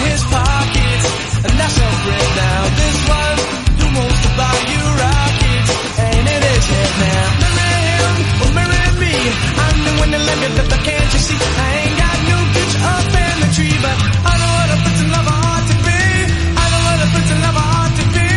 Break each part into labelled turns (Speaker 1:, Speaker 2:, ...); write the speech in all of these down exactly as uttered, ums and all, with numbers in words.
Speaker 1: his pockets, and that's a friend now. This one who wants to buy you rockets ain't in his head now. Marry him or marry me, I'm the one that let me live, can't you see? I ain't got no picture up in the tree, but I know what a person lover ought to be. I know what a person lover ought to be.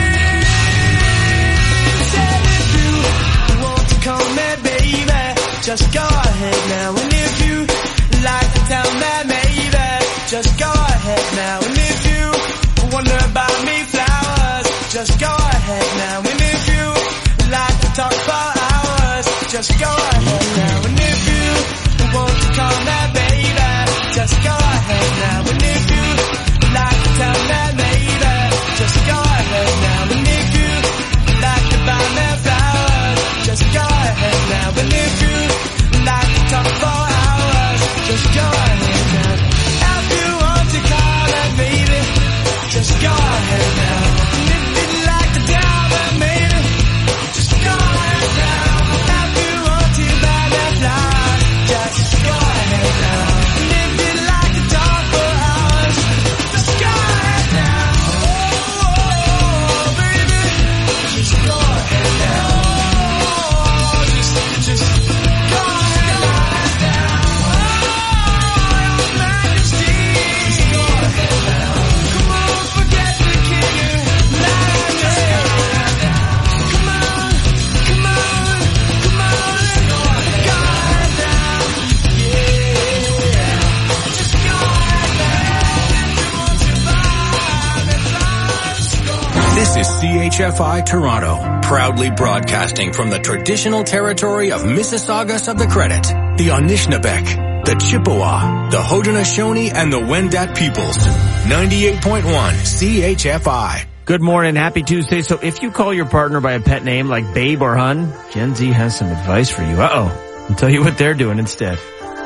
Speaker 1: Said if you want to call me baby, just go ahead now. And if you like to tell me maybe, just go ahead now. And if you wonder about me flowers, just go ahead now. And if you like to talk for hours, just go ahead now. And if you want to call me baby, just go ahead now. And if you like to tell me maybe, just go ahead now. And if you like to buy me flowers, just go ahead now. And if you like to talk for hours, just go ahead now. If you want to call me baby, just go ahead now. And if you'd like to tell me maybe, just go ahead now. If you want to buy me flowers, just go ahead now. And if you'd like to talk for hours, just go ahead now. Oh, baby, just go ahead now. Oh, just, just go ahead now. Oh, your Majesty, just go ahead now. Come on, forget the king and majesty. Come on, come on, come on, go ahead now. Yeah, just go ahead now. If you want to buy me flowers, go ahead.
Speaker 2: This is C H F I Toronto, proudly broadcasting from the traditional territory of Mississaugas of the Credit, the Anishinaabe, the Chippewa, the Haudenosaunee, and the Wendat peoples. ninety-eight point one C H F I.
Speaker 3: Good morning. Happy Tuesday. So if you call your partner by a pet name like Babe or Hun, Gen Z has some advice for you. Uh-oh. I'll tell you what they're doing instead.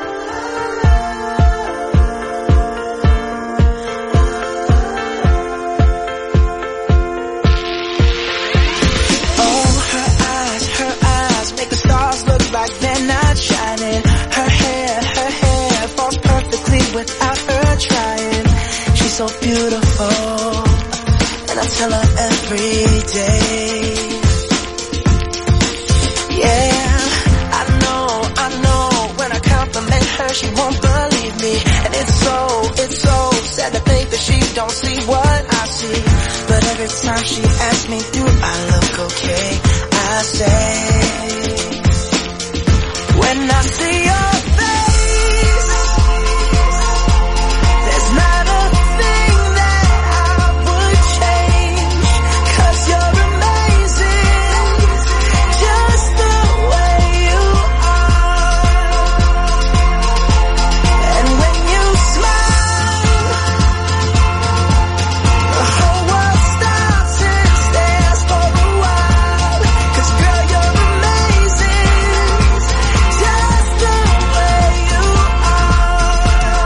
Speaker 1: Oh, her eyes, her eyes make the stars look like they're not shining. Her hair, her hair falls perfectly without her trying. She's so beautiful, and I tell her every day. Yeah, I know, I know, when I compliment her she won't believe me. And it's so, it's so sad to think that she don't see what I see. But every time she asks me, do I look okay, I say, when I see your face, there's not a thing that I would change. 'Cause you're amazing, just the way you are. And when you smile, the whole world stops and stares for a while. 'Cause girl, you're amazing, just the way you are.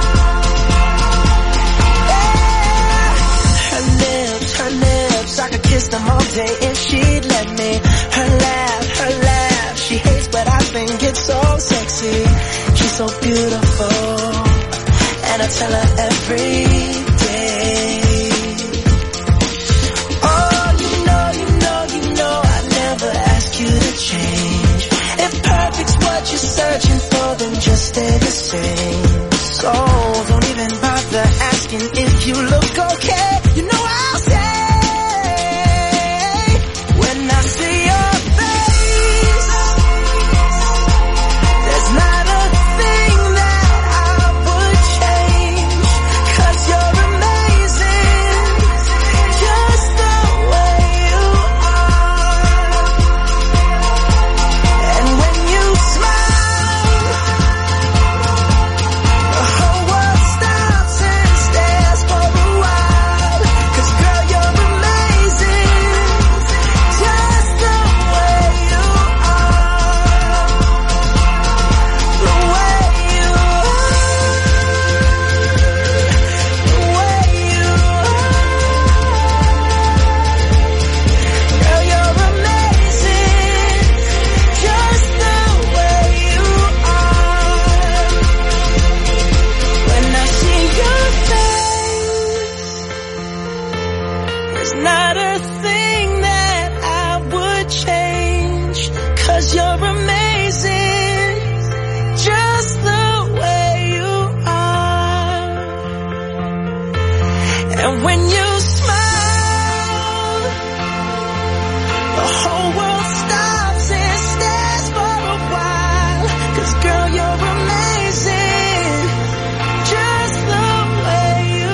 Speaker 1: Yeah. Her lips, her lips, I could kiss them all day if she'd let me. Her laugh, her laugh, she hates but I think it's so sexy. She's so beautiful, and I tell her every day. Oh, you know, you know, you know, I never ask you to change. If perfect's what you're searching for, then just stay the same. So don't even bother asking if you look okay. You know I'll say, when I see your face, there's not a thing that I would change. 'Cause you're amazing, just the way you are. And when you smile, the whole world stops and stares for a while. And when you smile, the whole world stops and stares for a while. 'Cause girl, you're amazing, just the way you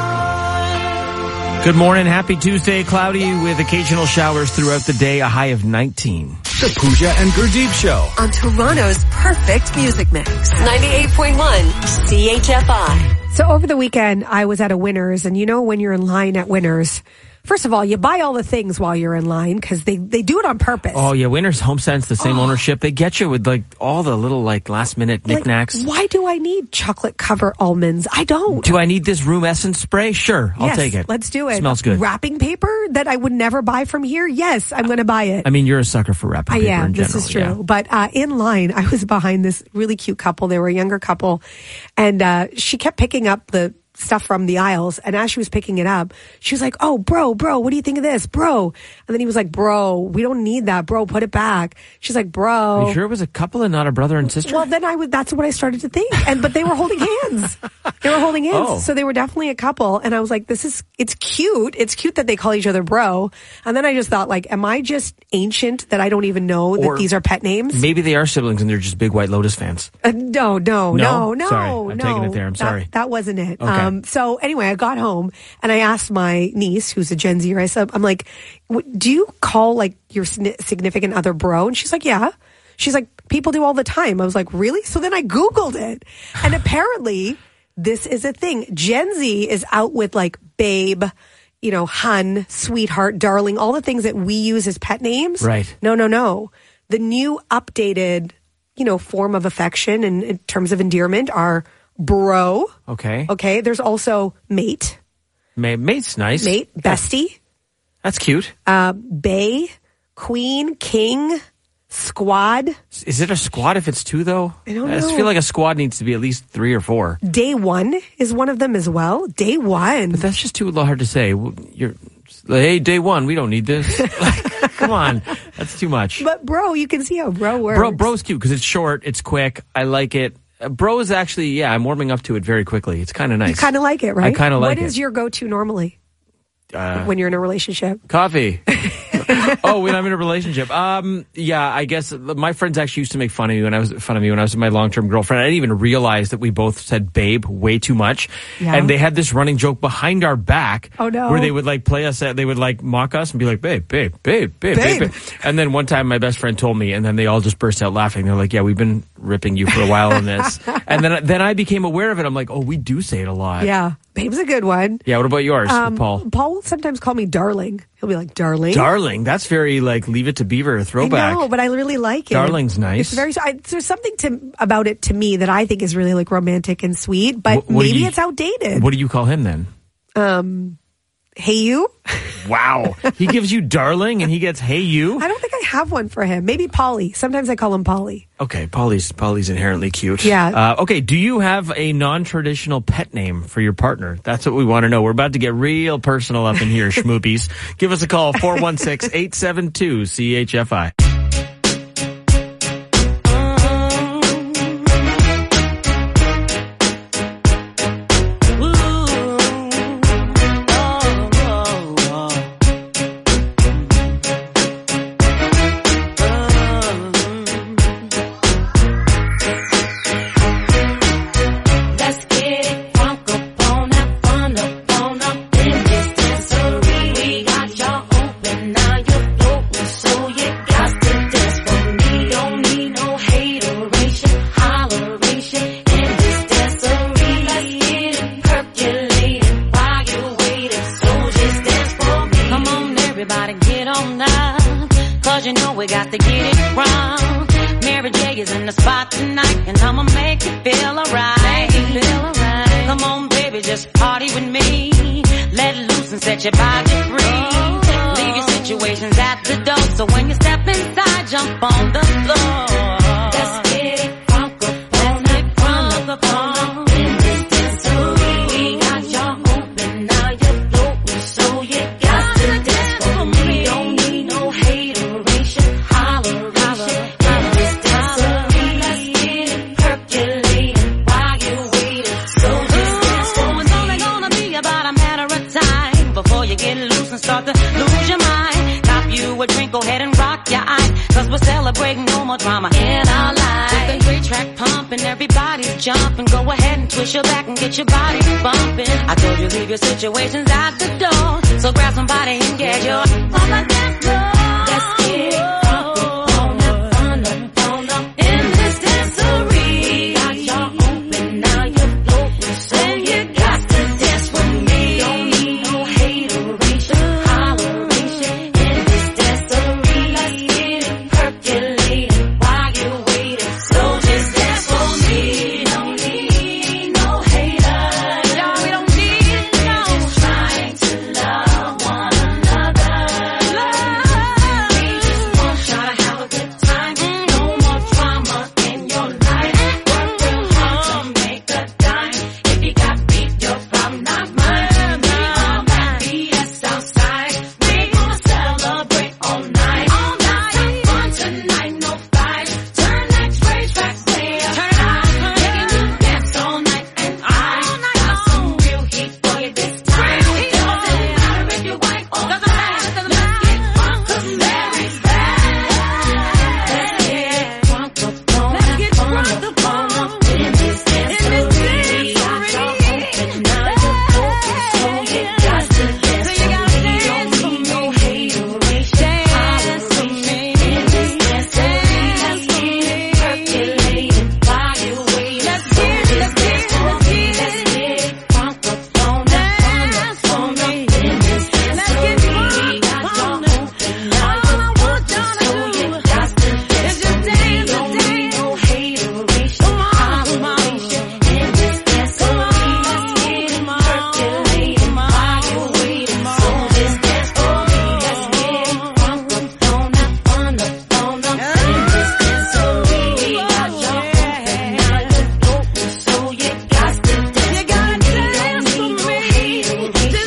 Speaker 1: are.
Speaker 3: Good morning. Happy Tuesday. Cloudy with occasional showers throughout the day. A high of nineteen.
Speaker 2: The Pooja and Gurdeep Show.
Speaker 4: On Toronto's perfect music mix. ninety-eight point one C H F I.
Speaker 5: So over the weekend, I was at a Winners, and you know when you're in line at Winners, first of all, you buy all the things while you're in line because they, they do it on purpose.
Speaker 3: Oh, yeah. Winners HomeSense, the same oh. ownership. They get you with like all the little like last minute knickknacks.
Speaker 5: Like, why do I need chocolate cover almonds? I don't.
Speaker 3: Do I need this room essence spray? Sure. I'll
Speaker 5: yes,
Speaker 3: take it.
Speaker 5: Let's do it.
Speaker 3: Smells good.
Speaker 5: Wrapping paper that I would never buy from here? Yes, I'm going to buy it.
Speaker 3: I mean, you're a sucker for wrapping
Speaker 5: I
Speaker 3: paper
Speaker 5: am.
Speaker 3: in general.
Speaker 5: This is true.
Speaker 3: Yeah.
Speaker 5: But uh, in line, I was behind this really cute couple. They were a younger couple. And uh, she kept picking up the stuff from the aisles, and as she was picking it up, she was like, oh, bro, bro, what do you think of this, bro? And then he was like, bro, we don't need that, bro, put it back. She's like, bro.
Speaker 3: Are you sure it was a couple and not a brother and sister?
Speaker 5: Well, then I would, that's what I started to think. And, but they were holding hands. They were holding hands.
Speaker 3: Oh.
Speaker 5: So they were definitely a couple. And I was like, this is, it's cute. It's cute that they call each other bro. And then I just thought, like, am I just ancient that I don't even know that
Speaker 3: Or
Speaker 5: these are pet names?
Speaker 3: Maybe they are siblings and they're just big White Lotus fans.
Speaker 5: Uh, no, no,
Speaker 3: No?
Speaker 5: no, no,
Speaker 3: Sorry, I'm
Speaker 5: no.
Speaker 3: taking it there. I'm
Speaker 5: That-
Speaker 3: sorry.
Speaker 5: That, wasn't it.
Speaker 3: Okay.
Speaker 5: Um, so anyway, I got home and I asked my niece, who's a Gen Zer, I said, I'm like, w- do you call like your signi- significant other bro? And she's like, yeah. She's like, people do all the time. I was like, really? So then I Googled it. And apparently this is a thing. Gen Z is out with like babe, you know, hun, sweetheart, darling, all the things that we use as pet names.
Speaker 3: Right.
Speaker 5: No, no, no. The new updated, you know, form of affection and in terms of endearment are bro.
Speaker 3: Okay.
Speaker 5: Okay. There's also mate.
Speaker 3: Ma- mate's nice.
Speaker 5: Mate. Bestie.
Speaker 3: That's cute.
Speaker 5: Uh, bae. Queen. King. Squad.
Speaker 3: Is it a squad if it's two, though?
Speaker 5: I don't
Speaker 3: I just
Speaker 5: know.
Speaker 3: feel like a squad needs to be at least three or four.
Speaker 5: Day one is one of them as well. Day one.
Speaker 3: But that's just too hard to say. You're, hey, day one, we don't need this. Like, come on. That's too much.
Speaker 5: But bro, you can see how bro works.
Speaker 3: Bro, bro's cute because it's short, it's quick. I like it. Uh, bro is actually, yeah, I'm warming up to it very quickly. It's kind of nice.
Speaker 5: You kind of like it, right?
Speaker 3: I kind of like it.
Speaker 5: What is your go-to normally
Speaker 3: Uh,
Speaker 5: when you're in a relationship?
Speaker 3: Coffee. Oh, when I'm in a relationship. Um, yeah, I guess my friends actually used to make fun of me when I was fun of me when I was with my long-term girlfriend. I didn't even realize that we both said babe way too much.
Speaker 5: Yeah.
Speaker 3: And they had this running joke behind our back.
Speaker 5: Oh, no.
Speaker 3: Where they would like play us, they would like mock us and be like, babe, babe, babe, babe, babe,
Speaker 5: Babe.
Speaker 3: babe. And then one time my best friend told me, and then they all just burst out laughing. They're like, yeah, we've been ripping you for a while on this. And then, then I became aware of it. I'm like, oh, we do say it a lot.
Speaker 5: Yeah. Babe's a good one.
Speaker 3: Yeah, what about yours,
Speaker 5: Um,
Speaker 3: Paul?
Speaker 5: Paul will sometimes call me darling. He'll be like, darling.
Speaker 3: Darling, that's very like Leave It to Beaver throwback.
Speaker 5: I know, but I really like it.
Speaker 3: Darling's nice.
Speaker 5: It's very. I, there's something to about it to me that I think is really like romantic and sweet, but
Speaker 3: What- what do
Speaker 5: maybe
Speaker 3: you-
Speaker 5: it's outdated.
Speaker 3: What do you call him then?
Speaker 5: Um, hey you.
Speaker 3: Wow. He gives you darling and he gets hey you?
Speaker 5: I don't think I have one for him. Maybe Polly. Sometimes I call him Polly.
Speaker 3: Okay, Polly's Polly's inherently cute.
Speaker 5: Yeah.
Speaker 3: Uh, okay, do you have a non-traditional pet name for your partner? That's what we want to know. We're about to get real personal up in here, schmoopies. Give us a call, four one six, eight seven two, C H F I.
Speaker 6: Let's get it crunk up on that fun up on up in this dancery. We got y'all open, now you're floating, so you got to dance for me. Don't need no hateration, holleration in this dancery. Let's get it percolating while you're waiting, so just dance for me. Come on, everybody, get on up, cause you know we got to get it wrong. Mary J is in the spot tonight, and I'ma make you feel alright. Feel alright. Come on, baby, just party with me. Let loose and set your body free. Leave your situations at the door, so when you step inside, jump on the floor. Let's get it crunk up on it, crunk up on in this dancery. We got y'all open, now you're floating, so you got to dance for me. Don't need no hateration, holleration. In this dancery, let's get it percolating while you're waiting. So just dance for me. It's only gonna be about a matter of time. you get loose and start to lose your mind. Cop you a drink, go ahead and rock your eye. Cause we're celebrating no more drama in our lives. With a great track pumping, everybody's jumping. Go ahead and twist your back and get your body bumping. I told you leave your situations out the door. So grab somebody and get your on the dance floor. Let's get it crunk up, on up, on up, on up. In this dancery, got y'all open, now you're floating. So you got to dance with me. Don't need no hateration, holleration. In this dancery, let's get it percolating while you're waiting. So just dance for me. Don't need no haters. No, we don't need no. Just trying to love one another. We just want y'all to have a good time. No more drama in your life. Work real hard to make a dime. If you got beef, your problem, not mine. We all got B S outside. We gonna celebrate all night. All night. Have fun tonight, no fights. Turn that trash back way upside. Making you dance all night and I got some real heat for you this time. It doesn't matter if you're white or black. Let's get crunk 'cause Mary's back. Let's get crunk up, on up, on up, on up. In this dancery, got y'all open, now you're open, so you got to dance for me. Don't need no hateration, holleration. In this dancery, let's get it percolating while you're waiting. So just dance for me. Let's get it crunk up, on up, on up, on up. In this dancery, got y'all open, now you're open, so you got to dance for me. Don't need no hateration, holleration. In this dancery, let's get it percolating while you're waiting. So just dance for me. Let's get it crunk up, on up, on up, on up. In this dancery, got y'all open, now you're open, so you got to dance for me. Don't need no hateration, holleration. In this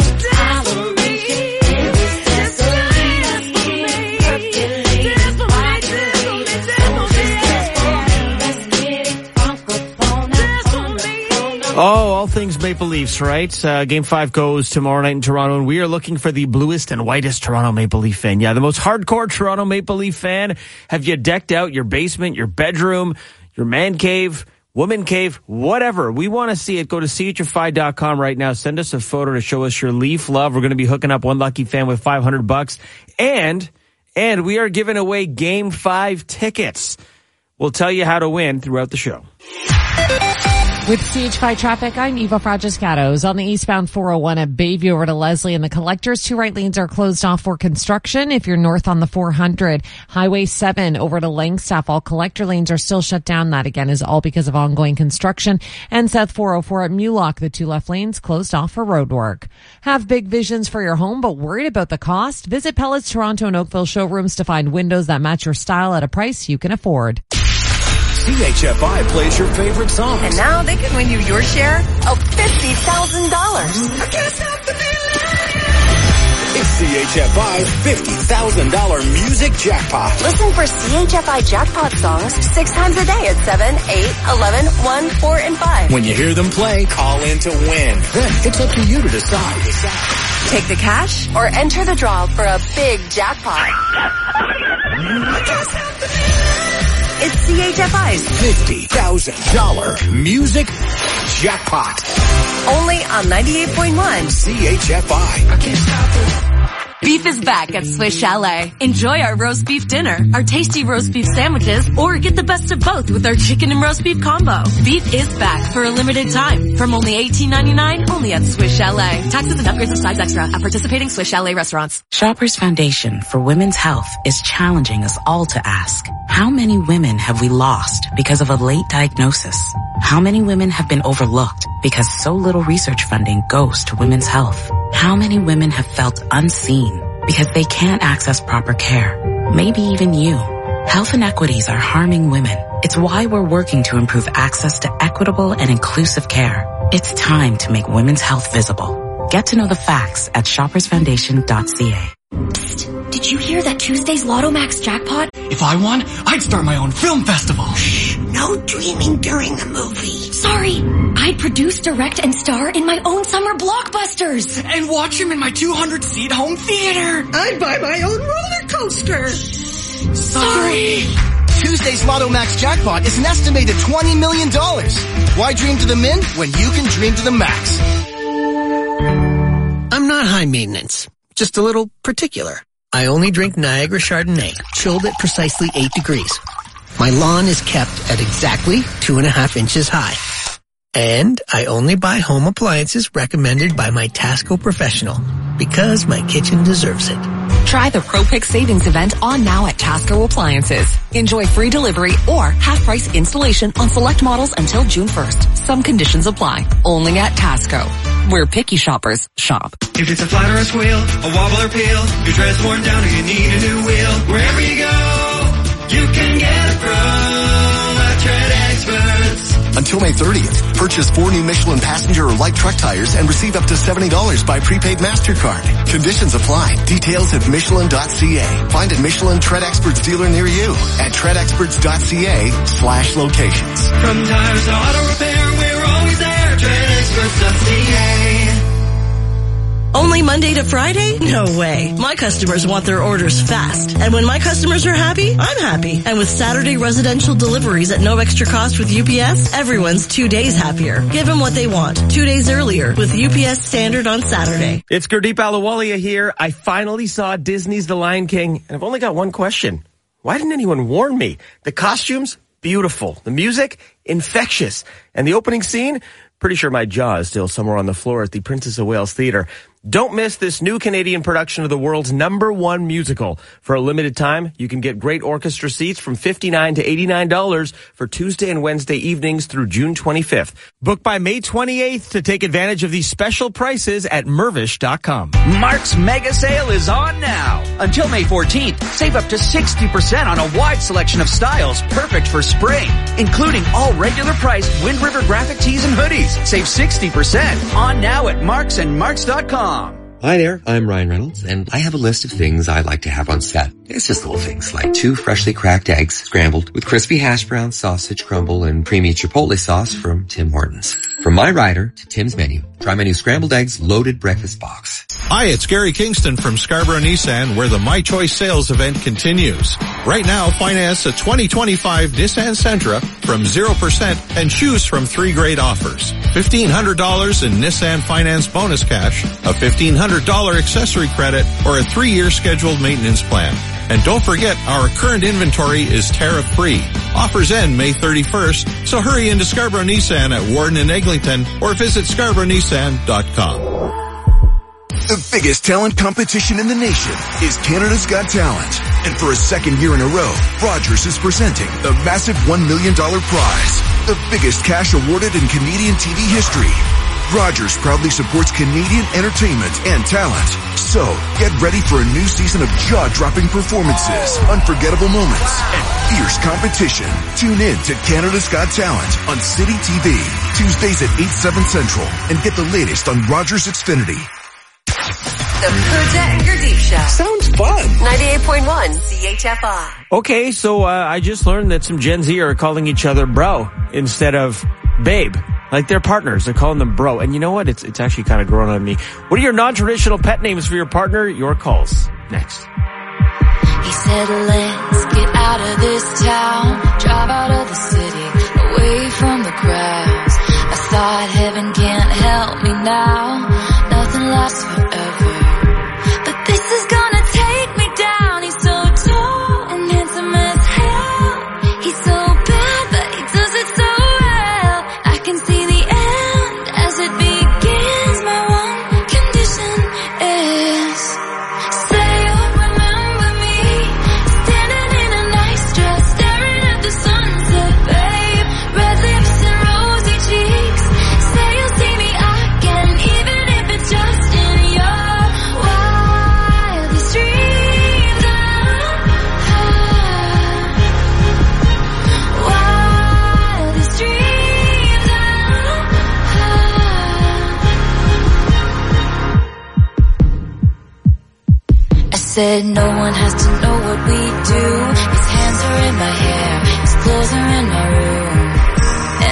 Speaker 6: dancery, let's get it percolating while you're waiting. So just dance for me. Let's get it crunk up, on up, on up, on up.
Speaker 3: Oh, all things Maple Leafs, right? Uh, game five goes tomorrow night in Toronto, and we are looking for the bluest and whitest Toronto Maple Leaf fan. Yeah, the most hardcore Toronto Maple Leaf fan. Have you decked out your basement, your bedroom, your man cave, woman cave, whatever? We want to see it. Go to C H F I dot com right now. Send us a photo to show us your Leaf love. We're going to be hooking up one lucky fan with five hundred bucks. And, and we are giving away game five tickets. We'll tell you how to win throughout the show.
Speaker 7: With C H five traffic, I'm Eva Fragiscatos. On the eastbound four oh one at Bayview over to Leslie and the Collectors, two right lanes are closed off for construction. If you're north on the four hundred, Highway seven over to Langstaff, all collector lanes are still shut down. That again is all because of ongoing construction. And South four oh four at Mulock, the two left lanes closed off for road work. Have big visions for your home but worried about the cost? Visit Pellets Toronto and Oakville showrooms to find windows that match your style at a price you can afford.
Speaker 2: C H F I plays your favorite songs.
Speaker 4: And now they can win you your share of fifty thousand dollars.
Speaker 2: It's C H F I's fifty thousand dollars music jackpot.
Speaker 4: Listen for C H F I jackpot songs six times a day at seven, eight, eleven, one, four, and five.
Speaker 2: When you hear them play, call in to win. Then it's up to you to decide.
Speaker 4: Take the cash or enter the draw for a big jackpot. It's C H F I's
Speaker 2: fifty thousand dollars music jackpot.
Speaker 4: only on ninety-eight point one.
Speaker 2: C H F I. I can't stop it.
Speaker 8: Beef is back at Swiss Chalet. Enjoy our roast beef dinner, our tasty roast beef sandwiches, or get the best of both with our chicken and roast beef combo. Beef is back for a limited time from only eighteen ninety-nine, only at Swiss Chalet. Taxes and upgrades and sides extra at participating Swiss Chalet restaurants.
Speaker 9: Shoppers Foundation for Women's Health is challenging us all to ask, how many women have we lost because of a late diagnosis? How many women have been overlooked because so little research funding goes to women's health? How many women have felt unseen because they can't access proper care? Maybe even you. Health inequities are harming women. It's why we're working to improve access to equitable and inclusive care. It's time to make women's health visible. Get to know the facts at shoppers foundation dot c a.
Speaker 8: Psst, did you hear that Tuesday's Lotto Max jackpot?
Speaker 10: If I won, I'd start my own film festival. Shh, No dreaming during the movie.
Speaker 8: Sorry, I produce, direct, and star in my own summer blockbusters.
Speaker 11: And watch him in my two hundred seat home theater.
Speaker 10: I'd buy my own roller coaster.
Speaker 8: Sorry.
Speaker 11: Tuesday's Lotto Max jackpot is an estimated twenty million dollars. Why dream to the min when you can dream to the max?
Speaker 10: I'm not high maintenance, just a little particular. I only drink Niagara Chardonnay, chilled at precisely eight degrees. My lawn is kept at exactly two and a half inches high. And I only buy home appliances recommended by my Tasco professional because my kitchen deserves it.
Speaker 12: Try the ProPick Savings event on now at Tasco Appliances. Enjoy free delivery or half-price installation on select models until June first. Some conditions apply. Only at Tasco, where picky shoppers shop.
Speaker 1: If it's a flat or a squeal, a wobble or peel, your tread's worn down or you need a new wheel, wherever you go, you can get it from at Tread Experts.
Speaker 13: Until May thirtieth, purchase four new Michelin passenger or light truck tires and receive up to seventy dollars by prepaid MasterCard. Conditions apply. Details at Michelin dot C A. Find a Michelin Tread Experts dealer near you at tread experts dot C A slash locations.
Speaker 1: From tires to auto repair, we're always there. tread experts dot C A.
Speaker 14: Only Monday to Friday? No way. My customers want their orders fast. And when my customers are happy, I'm happy. And with Saturday residential deliveries at no extra cost with U P S, everyone's two days happier. Give them what they want. Two days earlier with U P S Standard on Saturday.
Speaker 3: It's Gurdeep Ahluwalia here. I finally saw Disney's The Lion King, and I've only got one question. Why didn't anyone warn me? The costumes? Beautiful. The music? Infectious. And the opening scene? Pretty sure my jaw is still somewhere on the floor at the Princess of Wales Theatre. Don't miss this new Canadian production of the world's number one musical. For a limited time, you can get great orchestra seats from fifty-nine dollars to eighty-nine dollars for Tuesday and Wednesday evenings through June twenty-fifth. Book by May twenty-eighth to take advantage of these special prices at Mervish dot com.
Speaker 15: Mark's mega sale is on now. Until May fourteenth, save up to sixty percent on a wide selection of styles perfect for spring, including all regular priced Wind River graphic tees and hoodies. Save sixty percent on now at Marks and Marks dot com.
Speaker 16: Hi there, I'm Ryan Reynolds, and I have a list of things I like to have on set. It's just little things like two freshly cracked eggs scrambled with crispy hash brown, sausage crumble, and creamy chipotle sauce from Tim Hortons. From my rider to Tim's menu, try my new scrambled eggs loaded breakfast box.
Speaker 17: Hi, it's Gary Kingston from Scarborough Nissan, where the My Choice sales event continues. Right now, finance a twenty twenty-five Nissan Sentra from zero percent and choose from three great offers. fifteen hundred dollars in Nissan Finance bonus cash, a fifteen hundred dollars accessory credit, or a three-year scheduled maintenance plan. And don't forget, our current inventory is tariff-free. Offers end May thirty-first, so hurry into Scarborough Nissan at Warden and Eglinton or visit scarborough nissan dot com.
Speaker 18: The biggest talent competition in the nation is Canada's Got Talent. And for a second year in a row, Rogers is presenting the massive one million dollars prize, the biggest cash awarded in Canadian T V history. Rogers proudly supports Canadian entertainment and talent. So, get ready for a new season of jaw-dropping performances, unforgettable moments, and fierce competition. Tune in to Canada's Got Talent on City T V, Tuesdays at eight, seven Central, and get the latest on Rogers Xfinity.
Speaker 4: The Gurdeep and Gurdeep Show.
Speaker 13: Sounds fun.
Speaker 4: ninety-eight point one C H F I.
Speaker 3: Okay, so uh, I just learned that some Gen Z are calling each other bro instead of babe. Like their partners, they're calling them bro. And you know what? It's it's actually kind of grown on me. What are your non-traditional pet names for your partner? Your calls. Next.
Speaker 6: He said, let's get out of this town, drive out of the city, away from the crowds. I thought heaven can't help me now, nothing lasts forever. But this is gonna take me down. He's so tall and handsome as hell. He's so bad, but he does it so well. I can see the end as it begins. My one condition is, say you'll remember me, standing in a nice dress, staring at the sunset, babe. Red lips and rosy cheeks. Say you'll see me again, even if it's just in your wildest dreams. Wildest dreams. I said no one has to know what we do. His hands are in my hair, his clothes are in my room.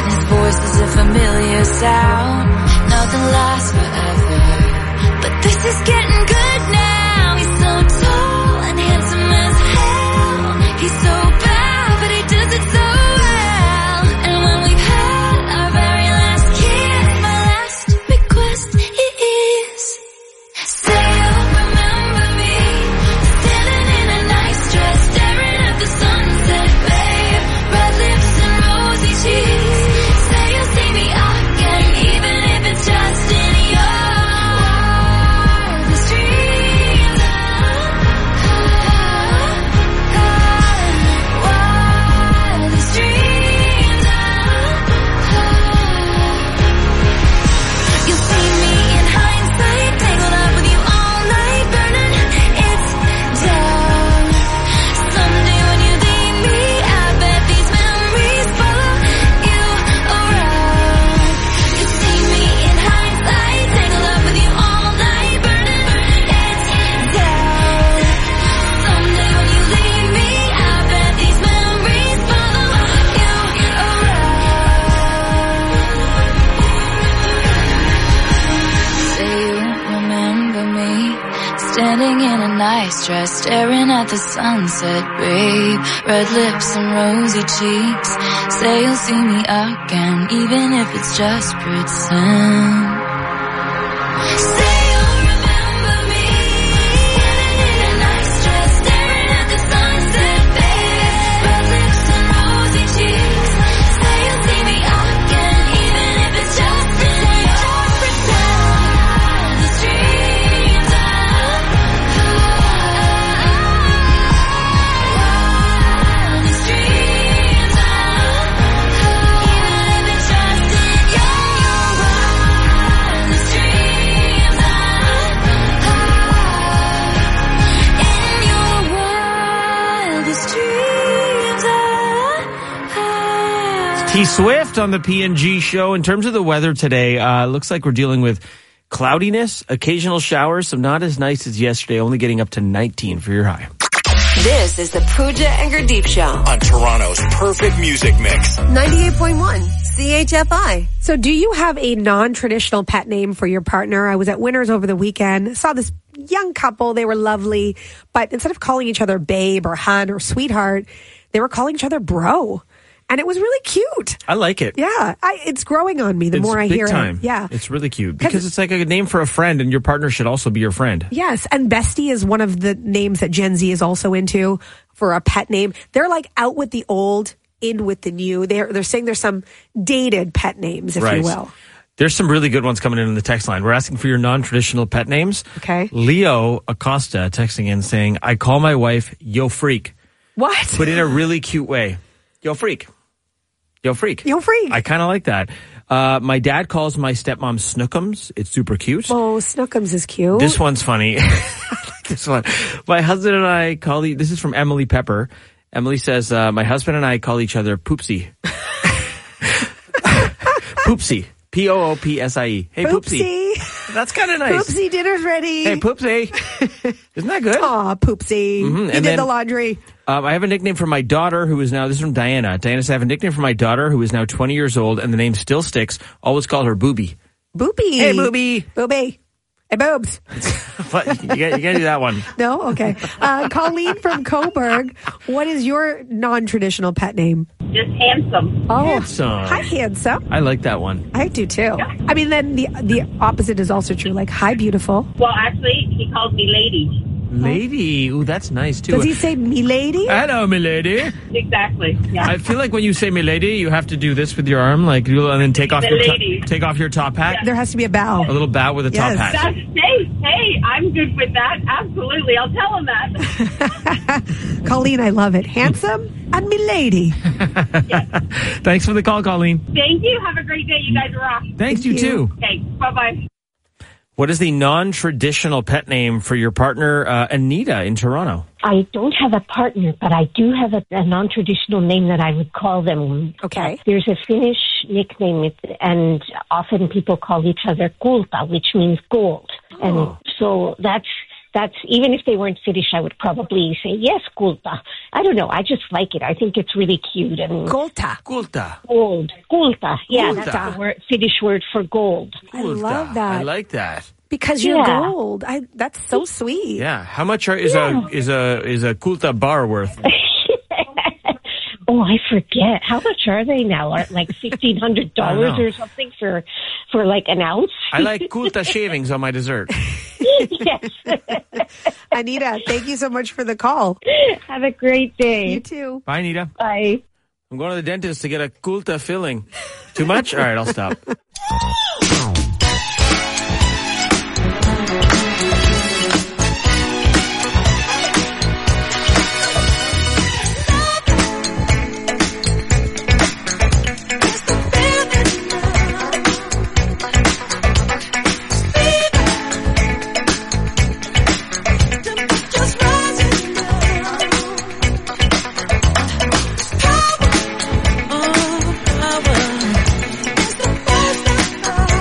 Speaker 6: His voice is a familiar sound. Nothing lasts forever, but this is getting good now. He's so tall and handsome as hell. He's so bad, but he does it so well. And when we've had our very last kiss, my last request is, say you'll remember me, standing in a nice dress, staring at the sunset, babe. Red lips and rosy cheeks. Say you'll see me again, even if it's just in your wildest dreams. Wildest dreams. You'll see me in hindsight, tangled up with you all night, burning it down. Someday when you leave me, I bet these memories follow you around. You'll see me in hindsight, tangled up with you all night, burning it down. Someday when you leave me, I bet these memories follow you around. Say you remember me, standing in a nice dress, staring at the sunset, babe. Red lips and rosy cheeks. Say you'll see me again, even if it's just pretend. Say you'll remember me, standing in a nice dress, staring at the sunset, babe. Red lips and rosy cheeks. Say you'll see me again, even if it's just pretend. The streams of the streams of, even if it's just in your wildest dreams of, in your wildest dreams of.
Speaker 3: T Swift on the P and G show. In terms of the weather today, uh, looks like we're dealing with cloudiness, occasional showers, so not as nice as yesterday, only getting up to nineteen for your high.
Speaker 4: This is the Pooja and Gurdeep Show.
Speaker 2: On Toronto's perfect music mix.
Speaker 4: ninety-eight point one C H F I.
Speaker 5: So do you have a non-traditional pet name for your partner? I was at Winners over the weekend, saw this young couple. They were lovely, but instead of calling each other babe or hun or sweetheart, they were calling each other bro. And it was really cute.
Speaker 3: I like it.
Speaker 5: Yeah, I, it's growing on me the
Speaker 3: It's
Speaker 5: more I
Speaker 3: big
Speaker 5: hear
Speaker 3: time.
Speaker 5: it. Yeah.
Speaker 3: It's really cute because it's like a name for a friend, and your partner should also be your friend.
Speaker 5: Yes, and Bestie is one of the names that Gen Z is also into for a pet name. They're like out with the old, in with the new. They're they're saying there's some dated pet names, if
Speaker 3: Right.
Speaker 5: you will.
Speaker 3: There's some really good ones coming in on the text line. We're asking for your non-traditional pet names.
Speaker 5: Okay.
Speaker 3: Leo Acosta texting in saying, I call my wife Yo Freak.
Speaker 5: What?
Speaker 3: But in a really cute way. Yo Freak. Yo Freak.
Speaker 5: Yo Freak.
Speaker 3: I kind of like that. Uh, my dad calls my stepmom Snookums. It's super cute.
Speaker 5: Oh, Snookums is cute.
Speaker 3: This one's funny. I like this one. My husband and I call e- this is from Emily Pepper. Emily says, uh, my husband and I call each other Poopsie. Poopsie. P O O P S I E. Hey, Poopsie.
Speaker 5: Poopsie.
Speaker 3: That's kind of nice.
Speaker 5: Poopsie, dinner's ready.
Speaker 3: Hey, Poopsie. Isn't that good?
Speaker 5: Aw, Poopsie.
Speaker 3: Mhm,
Speaker 5: He
Speaker 3: and
Speaker 5: did
Speaker 3: then-
Speaker 5: the laundry.
Speaker 3: Um, I have a nickname for my daughter who is now, this is from Diana. Diana says, I have a nickname for my daughter who is now twenty years old, and the name still sticks. Always call her Booby.
Speaker 5: Boopy.
Speaker 3: Hey, Booby.
Speaker 5: Booby. Hey, boobs.
Speaker 3: But you got you got to do that one.
Speaker 5: No? Okay. Uh, Colleen from Coburg, what is your non-traditional pet name?
Speaker 19: Just handsome.
Speaker 5: Oh,
Speaker 3: Handsome.
Speaker 5: Hi, handsome.
Speaker 3: I like that one.
Speaker 5: I do too. I mean, then the the opposite is also true. Like, hi, beautiful.
Speaker 19: Well, actually, he calls me lady.
Speaker 3: Lady. Ooh, that's nice too.
Speaker 5: Does he say me lady?
Speaker 3: Hello, milady.
Speaker 19: Exactly. Yeah.
Speaker 3: I feel like when you say milady, you have to do this with your arm, like, you- and then take off your
Speaker 19: Milady.
Speaker 3: to- take off your top hat.
Speaker 5: There has to be a bow.
Speaker 3: A little bow with a top
Speaker 5: Yes.
Speaker 3: hat.
Speaker 19: That's, hey, hey, I'm good with that. Absolutely. I'll tell him that.
Speaker 5: Colleen, I love it. Handsome and me lady.
Speaker 3: Thanks for the call, Colleen.
Speaker 19: Thank you. Have a great day. You guys rock.
Speaker 3: Thanks, you, too.
Speaker 19: Okay. Bye-bye.
Speaker 3: What is the non-traditional pet name for your partner, uh, Anita, in Toronto?
Speaker 20: I don't have a partner, but I do have a, a non-traditional name that I would call them.
Speaker 5: Okay.
Speaker 20: There's a Finnish nickname, it, and often people call each other Kulta, which means gold.
Speaker 3: Oh.
Speaker 20: And so that's that's, even if they weren't Finnish, I would probably say, yes, kulta. I don't know. I just like it. I think it's really cute. And
Speaker 5: Kulta.
Speaker 3: Kulta.
Speaker 20: Gold. Kulta. Yeah,
Speaker 3: Kulta.
Speaker 20: that's the word, Finnish word for gold.
Speaker 5: I love that.
Speaker 3: I like that.
Speaker 5: Because you're
Speaker 20: Yeah.
Speaker 5: gold. I, that's so sweet.
Speaker 3: Yeah. How much are, is
Speaker 20: Yeah.
Speaker 3: a is a is a Kulta bar worth?
Speaker 20: Oh, I forget. How much are they now? Are like fifteen hundred dollars
Speaker 3: I know.
Speaker 20: or something for for like an ounce?
Speaker 3: I like Kulta shavings on my dessert.
Speaker 20: Yes.
Speaker 5: Anita, thank you so much for the call.
Speaker 20: Have a great day.
Speaker 5: You too.
Speaker 3: Bye, Anita.
Speaker 20: Bye.
Speaker 3: I'm going to the dentist to get a Kulta filling. Too much? All right, I'll stop.
Speaker 6: Oh, power. It's the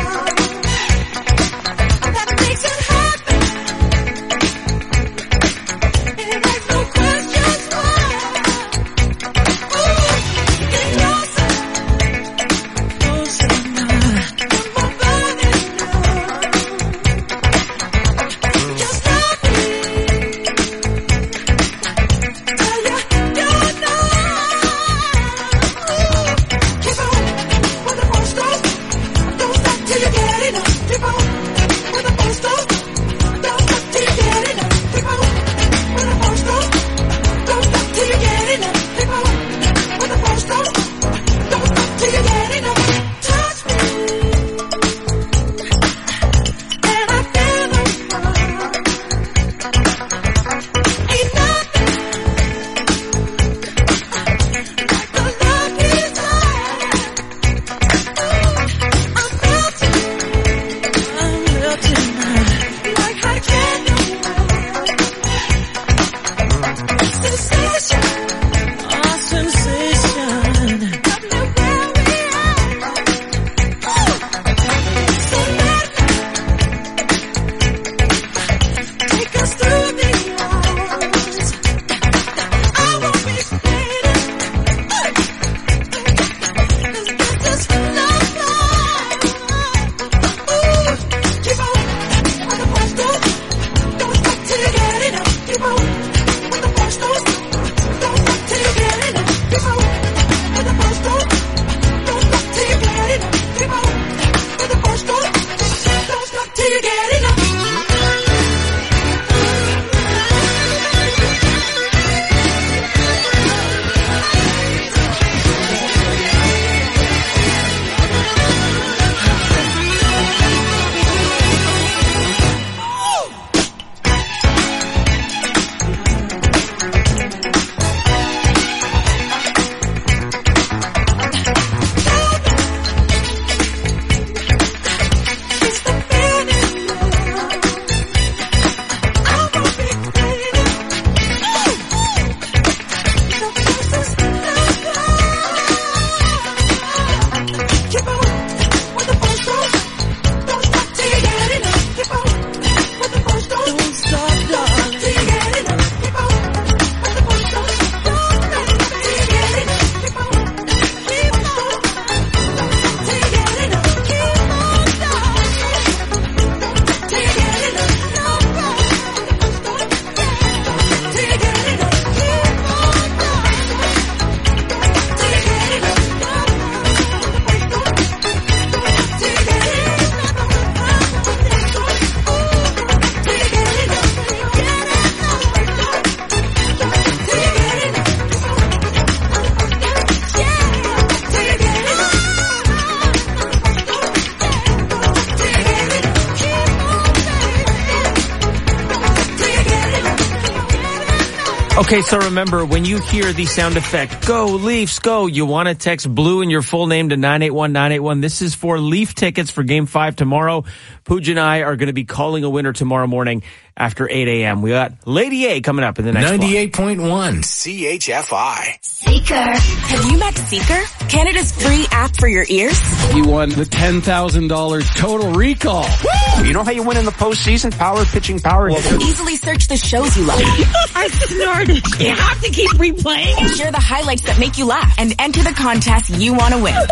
Speaker 3: Okay, so remember, when you hear the sound effect, go Leafs, go, you want to text blue in your full name to nine eight one nine eight one. This is for Leaf tickets for Game five tomorrow. Pooj and I are going to be calling a winner tomorrow morning after eight a.m. We got Lady A coming up in the next
Speaker 2: ninety-eight point one C H F I.
Speaker 8: Seeker. Have you met Seeker? Canada's free app for your ears?
Speaker 21: You won the ten thousand dollars Total Recall.
Speaker 22: Woo! You know how you win in the postseason? Power pitching, power hitting.
Speaker 8: Easily search the shows you love.
Speaker 14: I snorted. You have to keep replaying.
Speaker 8: And share the highlights that make you laugh. And enter the contest you want to win.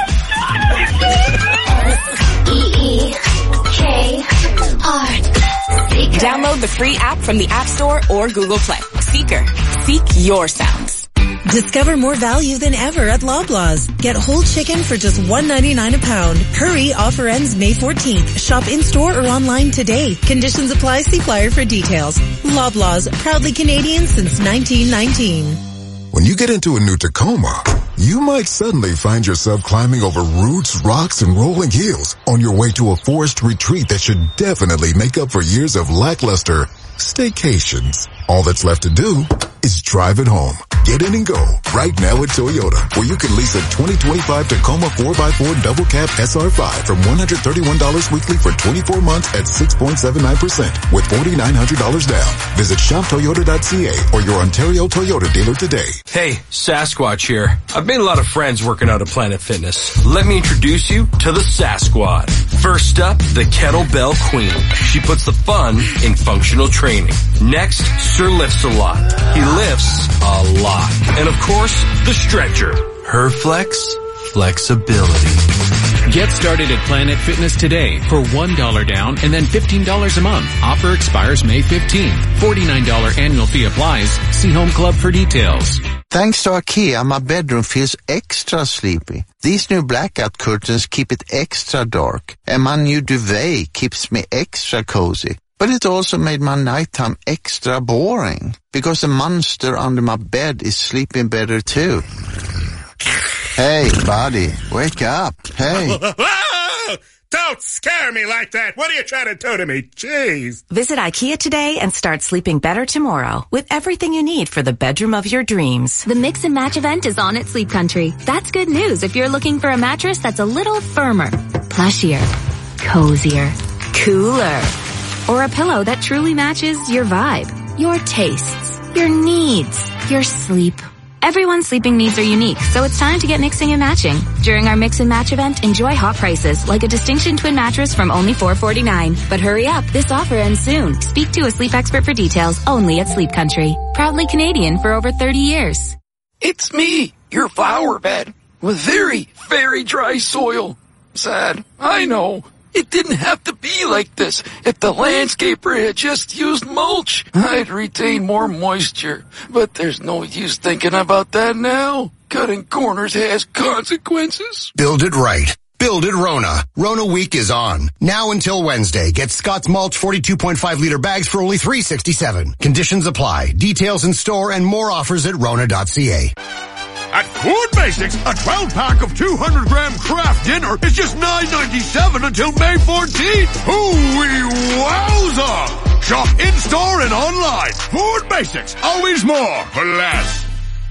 Speaker 8: E E K R. Download the free app from the App Store or Google Play. Seeker. Seek your sounds.
Speaker 23: Discover more value than ever at Loblaws. Get whole chicken for just one ninety-nine a pound. Hurry, offer ends May fourteenth. Shop in-store or online today. Conditions apply. See flyer for details. Loblaws, proudly Canadian since nineteen nineteen.
Speaker 24: When you get into a new Tacoma, you might suddenly find yourself climbing over roots, rocks, and rolling hills on your way to a forest retreat that should definitely make up for years of lackluster staycations. All that's left to do is drive it home. Get in and go right now at Toyota, where you can lease a twenty twenty-five Tacoma four by four double cab S R five from one hundred thirty-one dollars weekly for twenty-four months at six point seven nine percent with four thousand nine hundred dollars down. Visit shop toyota dot c a or your Ontario Toyota dealer today.
Speaker 25: Hey, Sasquatch here. I've made a lot of friends working out at Planet Fitness. Let me introduce you to the Sasquad. First up, the Kettlebell Queen. She puts the fun in functional training. Next, Sir Lifts a Lot. He lifts a lot. And of course, the Stretcher. Her flex, flexibility.
Speaker 26: Get started at Planet Fitness today for one dollar down and then fifteen dollars a month. Offer expires May fifteenth. forty-nine dollars annual fee applies. See Home Club for details.
Speaker 27: Thanks to IKEA, my bedroom feels extra sleepy. These new blackout curtains keep it extra dark, and my new duvet keeps me extra cozy. But it also made my nighttime extra boring, because the monster under my bed is sleeping better too. Hey, buddy, wake up. Hey.
Speaker 28: Don't scare me like that. What are you trying to do to me? Jeez.
Speaker 29: Visit IKEA today and start sleeping better tomorrow with everything you need for the bedroom of your dreams.
Speaker 30: The Mix and Match event is on at Sleep Country. That's good news if you're looking for a mattress that's a little firmer, plushier, cozier, cooler, or a pillow that truly matches your vibe, your tastes, your needs, your sleep. Everyone's sleeping needs are unique, so it's time to get mixing and matching. During our Mix and Match event, enjoy hot prices, like a Distinction Twin mattress from only four forty-nine. But hurry up, this offer ends soon. Speak to a sleep expert for details, only at Sleep Country. Proudly Canadian for over thirty years.
Speaker 31: It's me, your flower bed, with very, very dry soil. Sad, I know. It didn't have to be like this. If the landscaper had just used mulch, I'd retain more moisture. But there's no use thinking about that now. Cutting corners has consequences.
Speaker 32: Build it right. Build it Rona. Rona Week is on. Now until Wednesday. Get Scott's Mulch forty-two point five liter bags for only three sixty-seven. Conditions apply. Details in store and more offers at rona dot c a.
Speaker 18: At Food Basics, a twelve pack of two hundred gram Kraft Dinner is just nine ninety-seven until May fourteenth. Hooey wowza! Shop in-store and online. Food Basics, always more for less.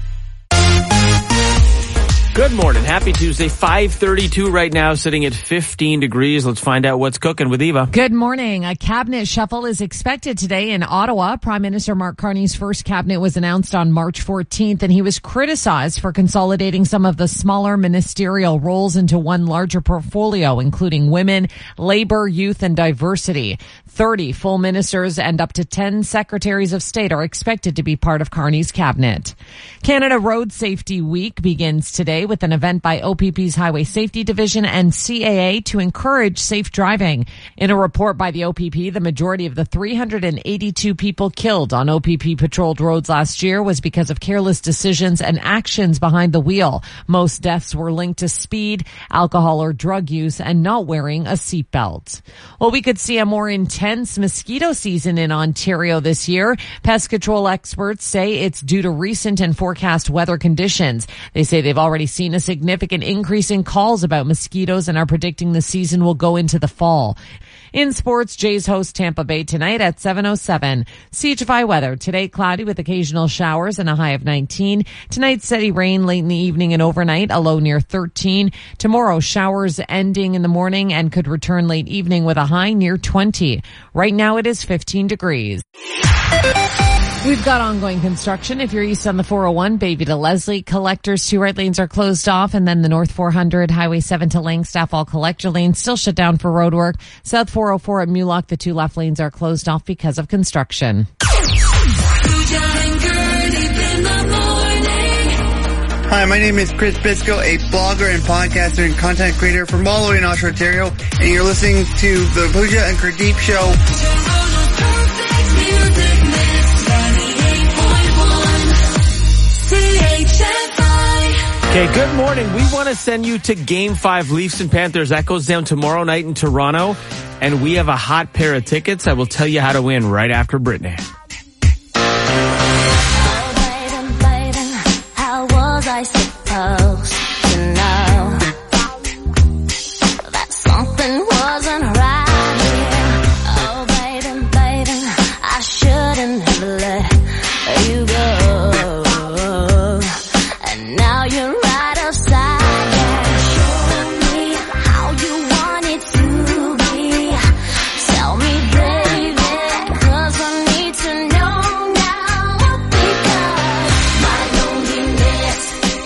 Speaker 3: Good morning. Happy Tuesday. five thirty-two right now, sitting at fifteen degrees. Let's find out what's cooking with Eva.
Speaker 7: Good morning. A cabinet shuffle is expected today in Ottawa. Prime Minister Mark Carney's first cabinet was announced on March fourteenth, and he was criticized for consolidating some of the smaller ministerial roles into one larger portfolio, including women, labor, youth, and diversity. thirty full ministers and up to ten secretaries of state are expected to be part of Carney's cabinet. Canada Road Safety Week begins today with an event by O P P's Highway Safety Division and C A A to encourage safe driving. In a report by the O P P, the majority of the three hundred eighty-two people killed on O P P patrolled roads last year was because of careless decisions and actions behind the wheel. Most deaths were linked to speed, alcohol or drug use, and not wearing a seatbelt. Well, we could see a more intense mosquito season in Ontario this year. Pest control experts say it's due to recent and forecast weather conditions. They say they've already seen a significant increase in calls about mosquitoes and are predicting the season will go into the fall. In sports, Jays host Tampa Bay tonight at seven oh seven. C H F I weather. Today, cloudy with occasional showers and a high of nineteen. Tonight, steady rain late in the evening and overnight, a low near thirteen. Tomorrow, showers ending in the morning and could return late evening with a high near twenty. Right now, it is fifteen degrees. We've got ongoing construction. If you're east on the four oh one, Bayview to Leslie, collectors, two right lanes are closed off, and then the North four hundred, Highway seven to Langstaff, all collector lanes still shut down for road work. South four oh four at Mulock, the two left lanes are closed off because of construction.
Speaker 1: Hi, my name is Chris Bisco, a blogger and podcaster and content creator from all the way in Oshawa, Ontario, and you're listening to the Pooja and Gurdeep Show.
Speaker 3: Okay, good morning. We want to send you to Game five, Leafs and Panthers. That goes down tomorrow night in Toronto, and we have a hot pair of tickets. I will tell you how to win right after Brittany.
Speaker 6: I supposed to know that something wasn't right here? Oh, baby, baby, I shouldn't have let you go. And now you're right upside down. Show me how you want it to be. Tell me, baby, 'cause I need to know now, because my loneliness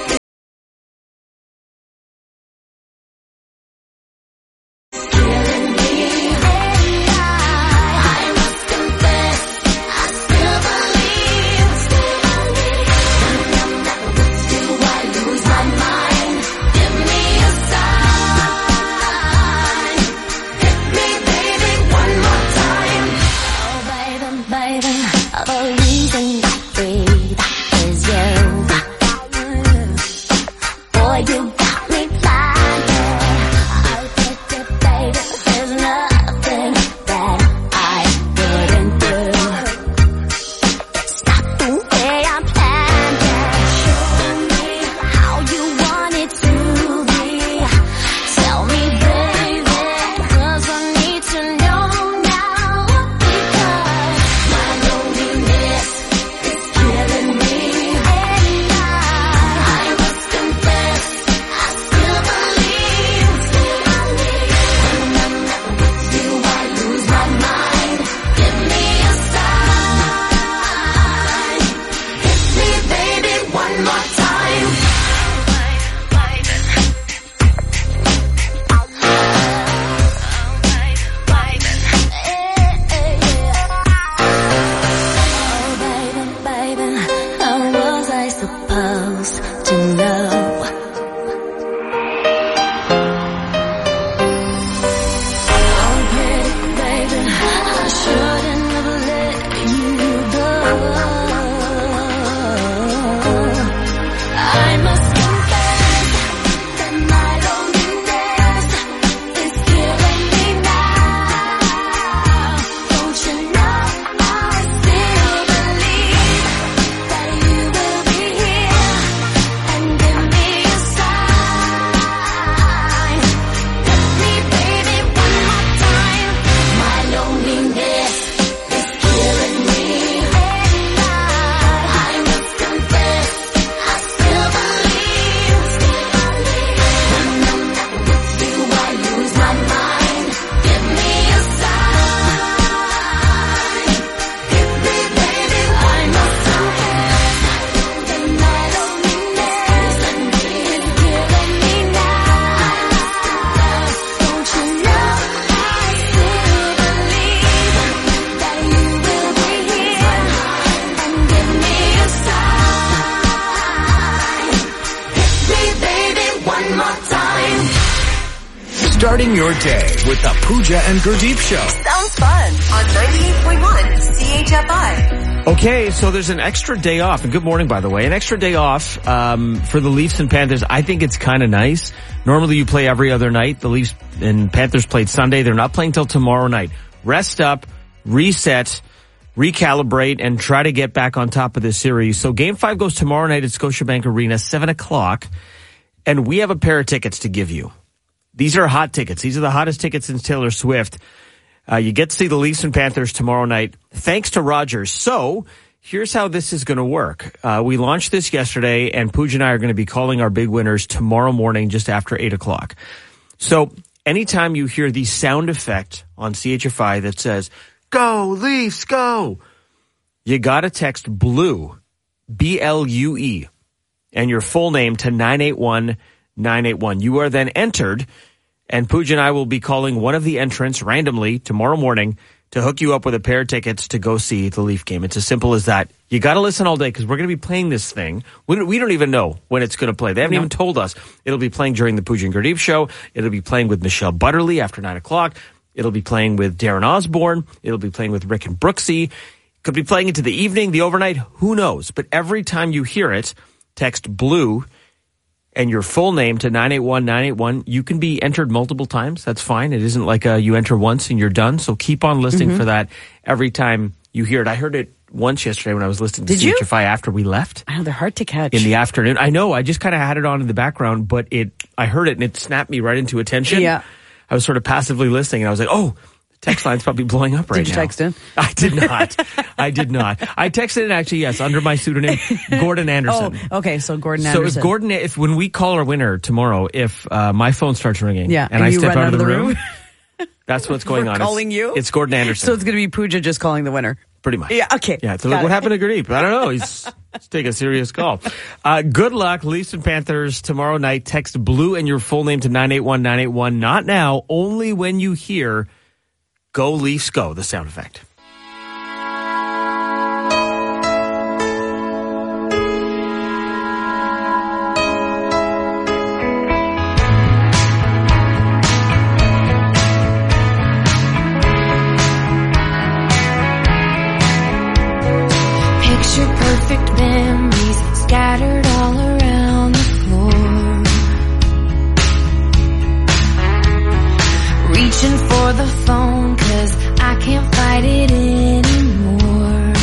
Speaker 2: Starting your day with the Pooja and Gurdeep Show.
Speaker 4: Sounds fun on ninety-eight point one C H F I.
Speaker 3: Okay, so there's an extra day off, and good morning, by the way. An extra day off um, for the Leafs and Panthers. I think it's kind of nice. Normally you play every other night. The Leafs and Panthers played Sunday. They're not playing till tomorrow night. Rest up, reset, recalibrate, and try to get back on top of this series. So Game five goes tomorrow night at Scotiabank Arena, seven o'clock, and we have a pair of tickets to give you. These are hot tickets. These are the hottest tickets since Taylor Swift. Uh, you get to see the Leafs and Panthers tomorrow night, thanks to Rogers. So here's how this is going to work. Uh, we launched this yesterday, and Pooja and I are going to be calling our big winners tomorrow morning just after eight o'clock. So anytime you hear the sound effect on C H F I that says, "Go, Leafs, go," you got to text BLUE, B L U E, and your full name to nine eight one nine eight one. You are then entered, and Pooja and I will be calling one of the entrants randomly tomorrow morning to hook you up with a pair of tickets to go see the Leaf game. It's as simple as that. You got to listen all day because we're going to be playing this thing. We don't, we don't even know when it's going to play. They haven't no. even told us. It'll be playing during the Pooja and Gurdeep show. It'll be playing with Michelle Butterly after nine o'clock. It'll be playing with Darren Osborne. It'll be playing with Rick and Brooksy. Could be playing into the evening, the overnight. Who knows? But every time you hear it, text BLUE and your full name to nine eight one nine eight one. You can be entered multiple times. That's fine. It isn't like a, you enter once and you're done. So keep on listening mm-hmm. for that every time you hear it. I heard it once yesterday when I was listening to
Speaker 5: Did
Speaker 3: C H F I
Speaker 5: you?
Speaker 3: after we left.
Speaker 5: I know, they're hard to catch.
Speaker 3: In the afternoon. I know. I just kind of had it on in the background, but it, I heard it and it snapped me right into attention.
Speaker 5: Yeah.
Speaker 3: I was sort of passively listening and I was like, oh, text line's probably blowing up right now.
Speaker 5: Did you text in?
Speaker 3: I did not. I did not. I texted in actually, yes, under my pseudonym, Gordon Anderson.
Speaker 5: Oh, okay. So Gordon
Speaker 3: so
Speaker 5: Anderson.
Speaker 3: So if Gordon, if when we call our winner tomorrow, if uh, my phone starts ringing
Speaker 5: yeah,
Speaker 3: and,
Speaker 5: and
Speaker 3: I
Speaker 5: you
Speaker 3: step
Speaker 5: run
Speaker 3: out,
Speaker 5: out
Speaker 3: of the,
Speaker 5: the
Speaker 3: room,
Speaker 5: room.
Speaker 3: That's what's going
Speaker 5: We're
Speaker 3: on.
Speaker 5: calling
Speaker 3: it's,
Speaker 5: you?
Speaker 3: It's Gordon Anderson.
Speaker 5: So it's going to be Pooja just calling the winner.
Speaker 3: Pretty much.
Speaker 5: Yeah, okay.
Speaker 3: Yeah, so what it. happened to Gurdeep? I don't know. He's, he's taking a serious call. Uh, good luck, Leafs and Panthers tomorrow night. Text BLUE and your full name to nine eight one nine eight one. Not now, only when you hear "Go Leafs Go," the sound effect.
Speaker 6: Picture perfect memories scattered all around the floor. Reaching for the phone 'cause I can't fight it anymore.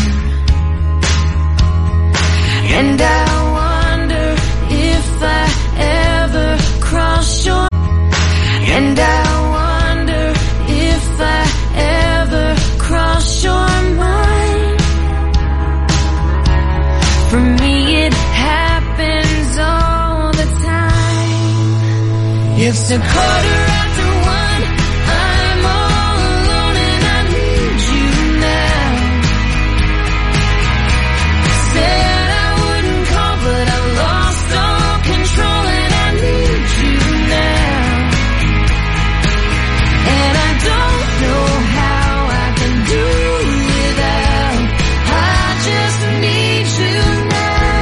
Speaker 6: And I wonder if I ever crossed your And I wonder if I ever crossed your mind. For me it happens all the time. It's a quarter after one, I'm all alone and I need you now. Said I wouldn't call but I lost all control and I need you now. And I don't know how I can do without, I just need you now.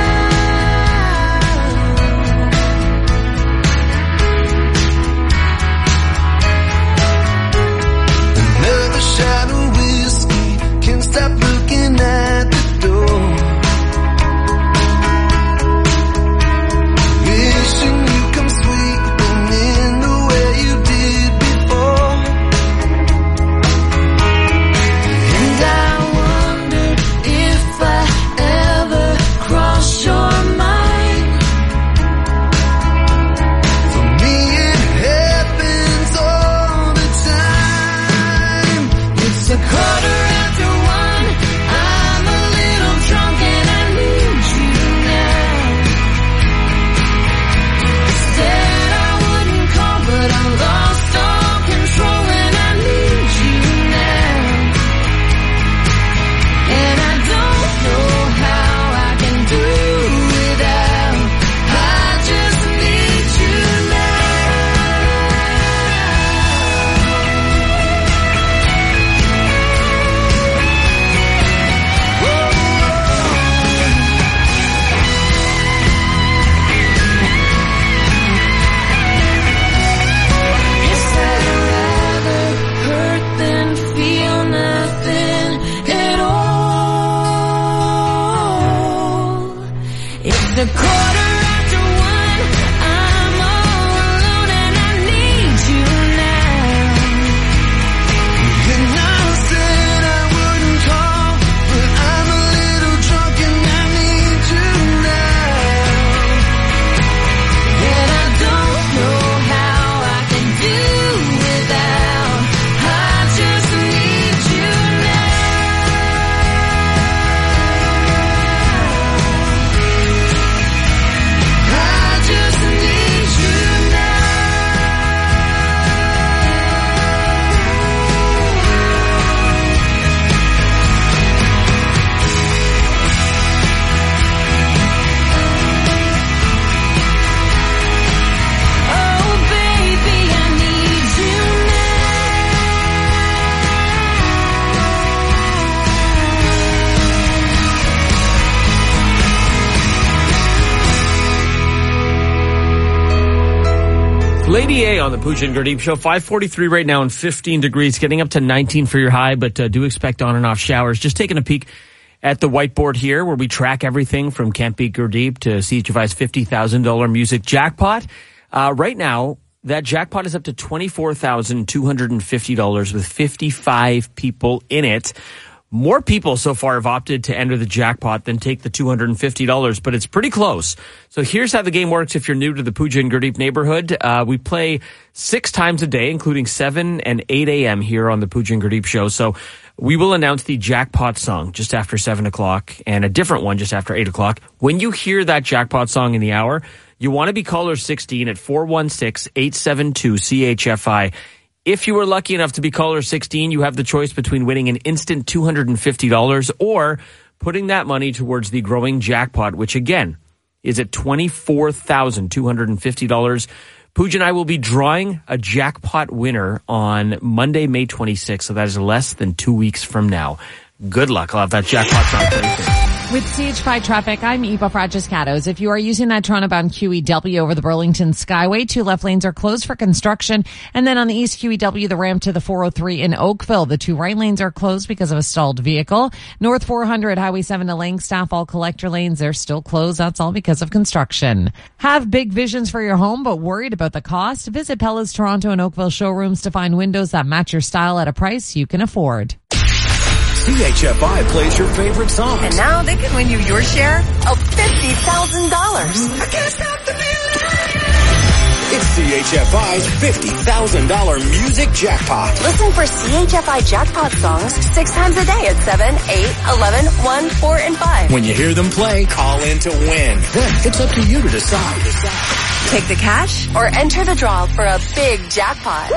Speaker 9: Another shot of whiskey, can't stop looking at the door. Wishing you come sweeping in the way you did before.
Speaker 6: And I wonder if I ever cross your mind.
Speaker 9: For me it happens all the time.
Speaker 6: It's a quarter after one, I'm a little drunk and I need you now. Said I wouldn't call but I lost all control and I need you now. And I don't know how I can do without, I just need you Guess I'd rather hurt than feel nothing at all. It's the quarter after one, I'm all alone and I need you now.
Speaker 9: And I said I wouldn't call, but I'm a little drunk and I need you now.
Speaker 6: And I don't know how I can do without, I just need
Speaker 3: Lady A on the Pooja and Gurdeep Show. five forty-three right now and fifteen degrees, getting up to nineteen for your high, but uh, do expect on and off showers. Just taking a peek at the whiteboard here where we track everything from Can't Beat Gurdeep to C H F I's fifty thousand dollars music jackpot. Uh, right now, that jackpot is up to twenty-four thousand two hundred fifty dollars with fifty-five people in it. More people so far have opted to enter the jackpot than take the two hundred fifty dollars, but it's pretty close. So here's how the game works if you're new to the Pooja and Gurdeep neighborhood. Uh, we play six times a day, including seven and eight a.m. here on the Pooja and Gurdeep Show. So we will announce the jackpot song just after seven o'clock and a different one just after eight o'clock. When you hear that jackpot song in the hour, you want to be caller sixteen at four one six, eight seven two, C H F I. If you were lucky enough to be caller sixteen, you have the choice between winning an instant two hundred fifty dollars or putting that money towards the growing jackpot, which again is at twenty-four thousand two hundred fifty dollars. Pooja and I will be drawing a jackpot winner on Monday, May twenty-sixth, so that is less than two weeks from now. Good luck. I'll have that jackpot song playing soon.
Speaker 7: With C H five traffic, I'm Eva Fragiscatos. If you are using that Toronto-bound Q E W over the Burlington Skyway, two left lanes are closed for construction. And then on the East Q E W, the ramp to the four oh three in Oakville, the two right lanes are closed because of a stalled vehicle. North four hundred, Highway seven to Langstaff, all collector lanes, they're still closed. That's all because of construction. Have big visions for your home, but worried about the cost? Visit Pella's Toronto and Oakville showrooms to find windows that match your style at a price you can afford.
Speaker 2: C H F I plays your favorite songs.
Speaker 4: And now they can win you your share of fifty thousand dollars. I can't stop the feeling.
Speaker 2: It's C H F I's fifty thousand dollars music jackpot.
Speaker 4: Listen for C H F I jackpot songs six times a day at seven, eight, eleven, one, four, and five.
Speaker 2: When you hear them play, call in to win. Then it's up to you to decide.
Speaker 4: Take the cash or enter the draw for a big jackpot.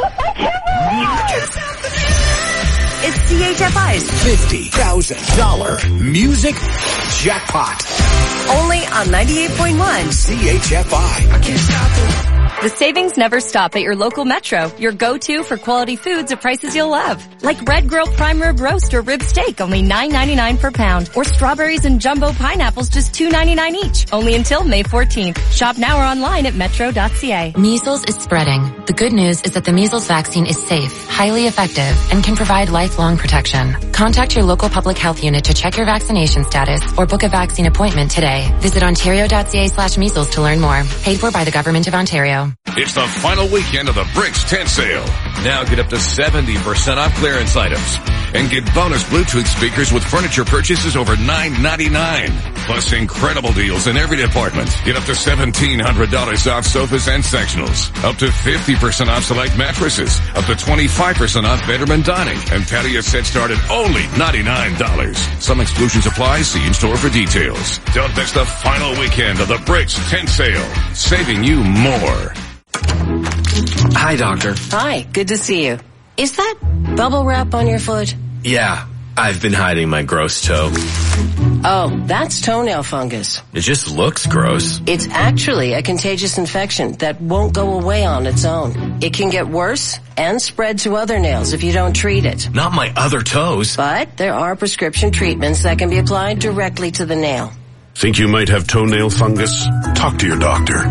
Speaker 4: I can't stop the feeling. It's C H F I's
Speaker 2: fifty thousand dollars music jackpot.
Speaker 4: Only on ninety-eight point one
Speaker 2: C H F I. I can't stop it.
Speaker 8: The savings never stop at your local Metro, your go-to for quality foods at prices you'll love. Like Red Grill Prime Rib Roast or Rib Steak, only nine ninety-nine per pound. Or strawberries and jumbo pineapples, just two ninety-nine each. Only until May fourteenth. Shop now or online at metro dot c a.
Speaker 10: Measles is spreading. The good news is that the measles vaccine is safe, highly effective, and can provide lifelong protection. Contact your local public health unit to check your vaccination status or book a vaccine appointment today. Visit ontario dot c a slash measles to learn more. Paid for by the Government of Ontario.
Speaker 11: It's the final weekend of the Bricks tent sale. Now get up to seventy percent off clearance items. And get bonus Bluetooth speakers with furniture purchases over nine ninety-nine. Plus incredible deals in every department. Get up to seventeen hundred dollars off sofas and sectionals. Up to fifty percent off select mattresses. Up to twenty-five percent off bedroom and dining. And patio sets start at only ninety-nine dollars. Some exclusions apply. See in store for details. Don't miss the final weekend of the Bricks tent sale. Saving you more.
Speaker 12: Hi, doctor.
Speaker 13: Hi, good to see you. Is that bubble wrap on your foot?
Speaker 12: Yeah, I've been hiding my gross toe.
Speaker 13: Oh, that's toenail fungus.
Speaker 12: It just looks gross.
Speaker 13: It's actually a contagious infection that won't go away on its own. It can get worse and spread to other nails if you don't treat it.
Speaker 12: Not my other toes.
Speaker 13: But there are prescription treatments that can be applied directly to the nail.
Speaker 14: Think you might have toenail fungus? Talk to your doctor.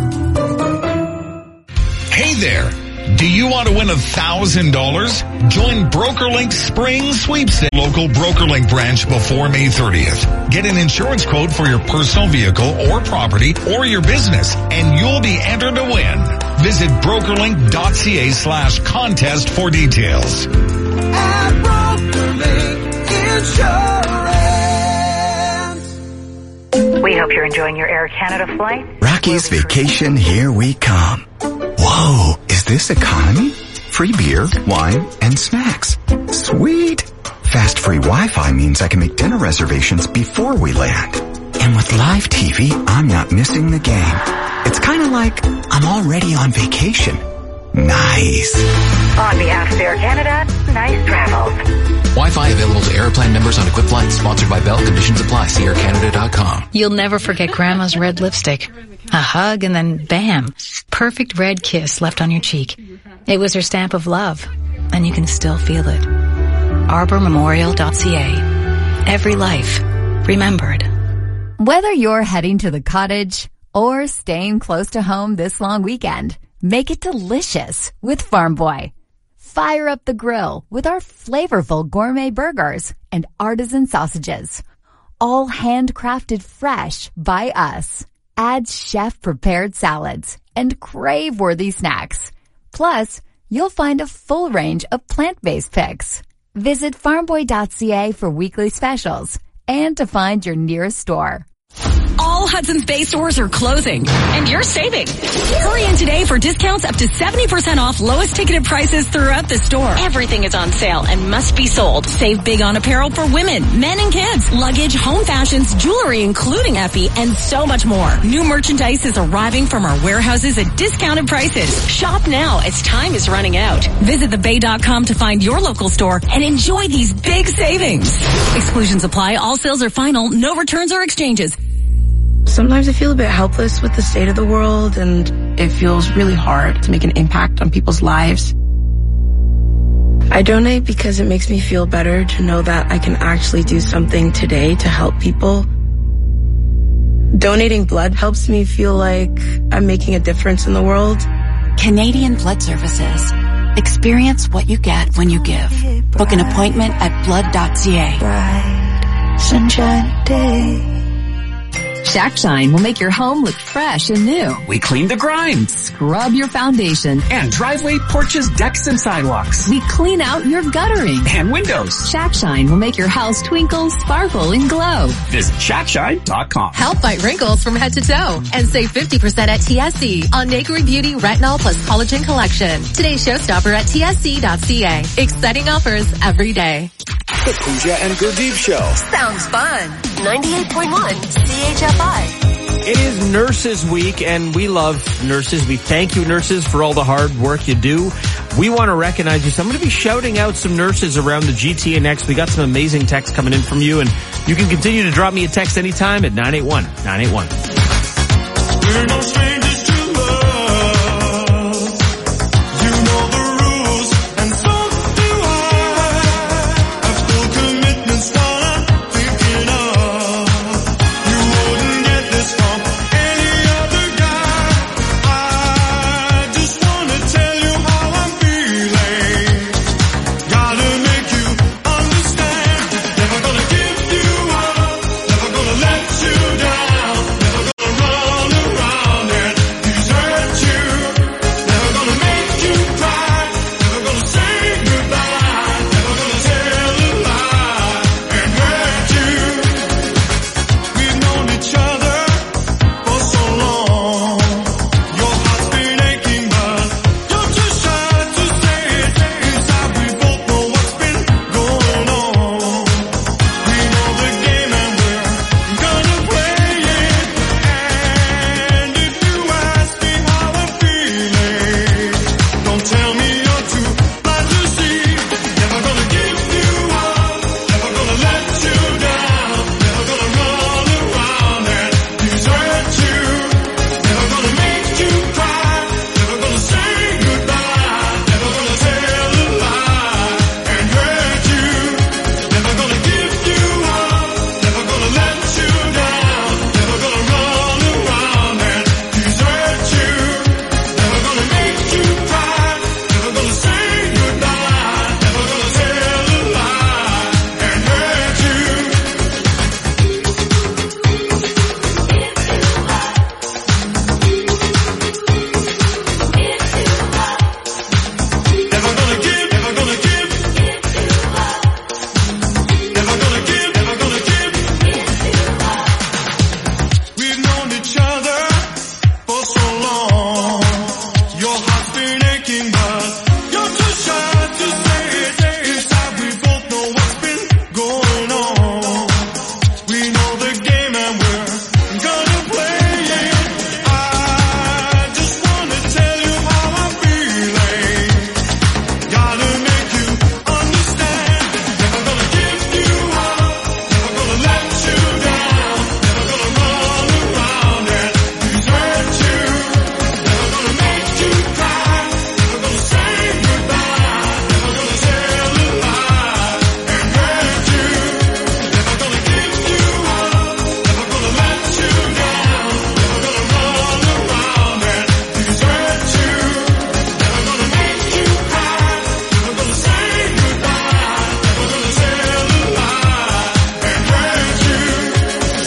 Speaker 15: Hey there! Do you want to win a thousand dollars? Join BrokerLink Spring Sweepstakes local BrokerLink branch before May thirtieth. Get an insurance quote for your personal vehicle or property or your business, and you'll be entered to win. Visit brokerlink dot c a slash contest for details.
Speaker 9: At BrokerLink Insurance.
Speaker 16: We hope you're enjoying your Air Canada flight.
Speaker 17: Rocky's Vacation, here we come. Whoa, is this economy? Free beer, wine, and snacks. Sweet. Fast free Wi-Fi means I can make dinner reservations before we land. And with live T V, I'm not missing the game. It's kind of like I'm already on vacation. Nice.
Speaker 16: On behalf of Air Canada, nice travels.
Speaker 26: Wi-Fi available to Airplan members on equipped flights. Sponsored by Bell. Conditions apply. See air canada dot com.
Speaker 19: You'll never forget Grandma's red lipstick. A hug and then bam, perfect red kiss left on your cheek. It was her stamp of love, and you can still feel it. arbor memorial dot c a. Every life remembered.
Speaker 20: Whether you're heading to the cottage or staying close to home this long weekend, Make it delicious with Farm Boy. Fire up the grill with our flavorful gourmet burgers and artisan sausages. All handcrafted fresh by us. Add chef-prepared salads and crave-worthy snacks. Plus, you'll find a full range of plant-based picks. Visit farm boy dot c a for weekly specials and to find your nearest store.
Speaker 8: All Hudson's Bay stores are closing, and you're saving. Hurry in today for discounts up to seventy percent off lowest ticketed prices throughout the store. Everything is on sale and must be sold. Save big on apparel for women, men and kids, luggage, home fashions, jewelry including Effie, and so much more. New merchandise is arriving from our warehouses at discounted prices. Shop now as time is running out. Visit the bay dot com to find your local store and enjoy these big savings. Exclusions apply. All sales are final. No returns or exchanges.
Speaker 21: Sometimes I feel a bit helpless with the state of the world, and it feels really hard to make an impact on people's lives. I donate because it makes me feel better to know that I can actually do something today to help people. Donating blood helps me feel like I'm making a difference in the world.
Speaker 22: Canadian Blood Services. Experience what you get when you give. Book an appointment at blood dot c a.
Speaker 23: Bright, sunshiny day.
Speaker 24: Shack Shine will make your home look fresh and new.
Speaker 25: We clean the grime.
Speaker 24: Scrub your foundation.
Speaker 25: And driveway, porches, decks, and sidewalks.
Speaker 24: We clean out your guttering.
Speaker 25: And windows.
Speaker 24: Shack Shine will make your house twinkle, sparkle, and glow.
Speaker 25: Visit shack shine dot com.
Speaker 27: Help fight wrinkles from head to toe. And save fifty percent at T S C on Nakery Beauty Retinol plus Collagen Collection. Today's showstopper at T S C dot c a. Exciting offers every day.
Speaker 28: The Pooja and Gurdeep Show.
Speaker 4: Sounds fun. ninety-eight point one C H F I.
Speaker 3: It is Nurses Week, and we love nurses. We thank you, nurses, for all the hard work you do. We want to recognize you. So I'm going to be shouting out some nurses around the G T A next. We got some amazing texts coming in from you, and you can continue to drop me a text anytime at nine eight one nine eight one.
Speaker 9: We're no strangers to love. You know the rules, and so do I. I've still commitments that I'm thinking of. You wouldn't get this from any other guy. I just want to tell you how I'm feeling. Gotta make you understand. Never gonna give you up. Never gonna let you down. Never gonna run around and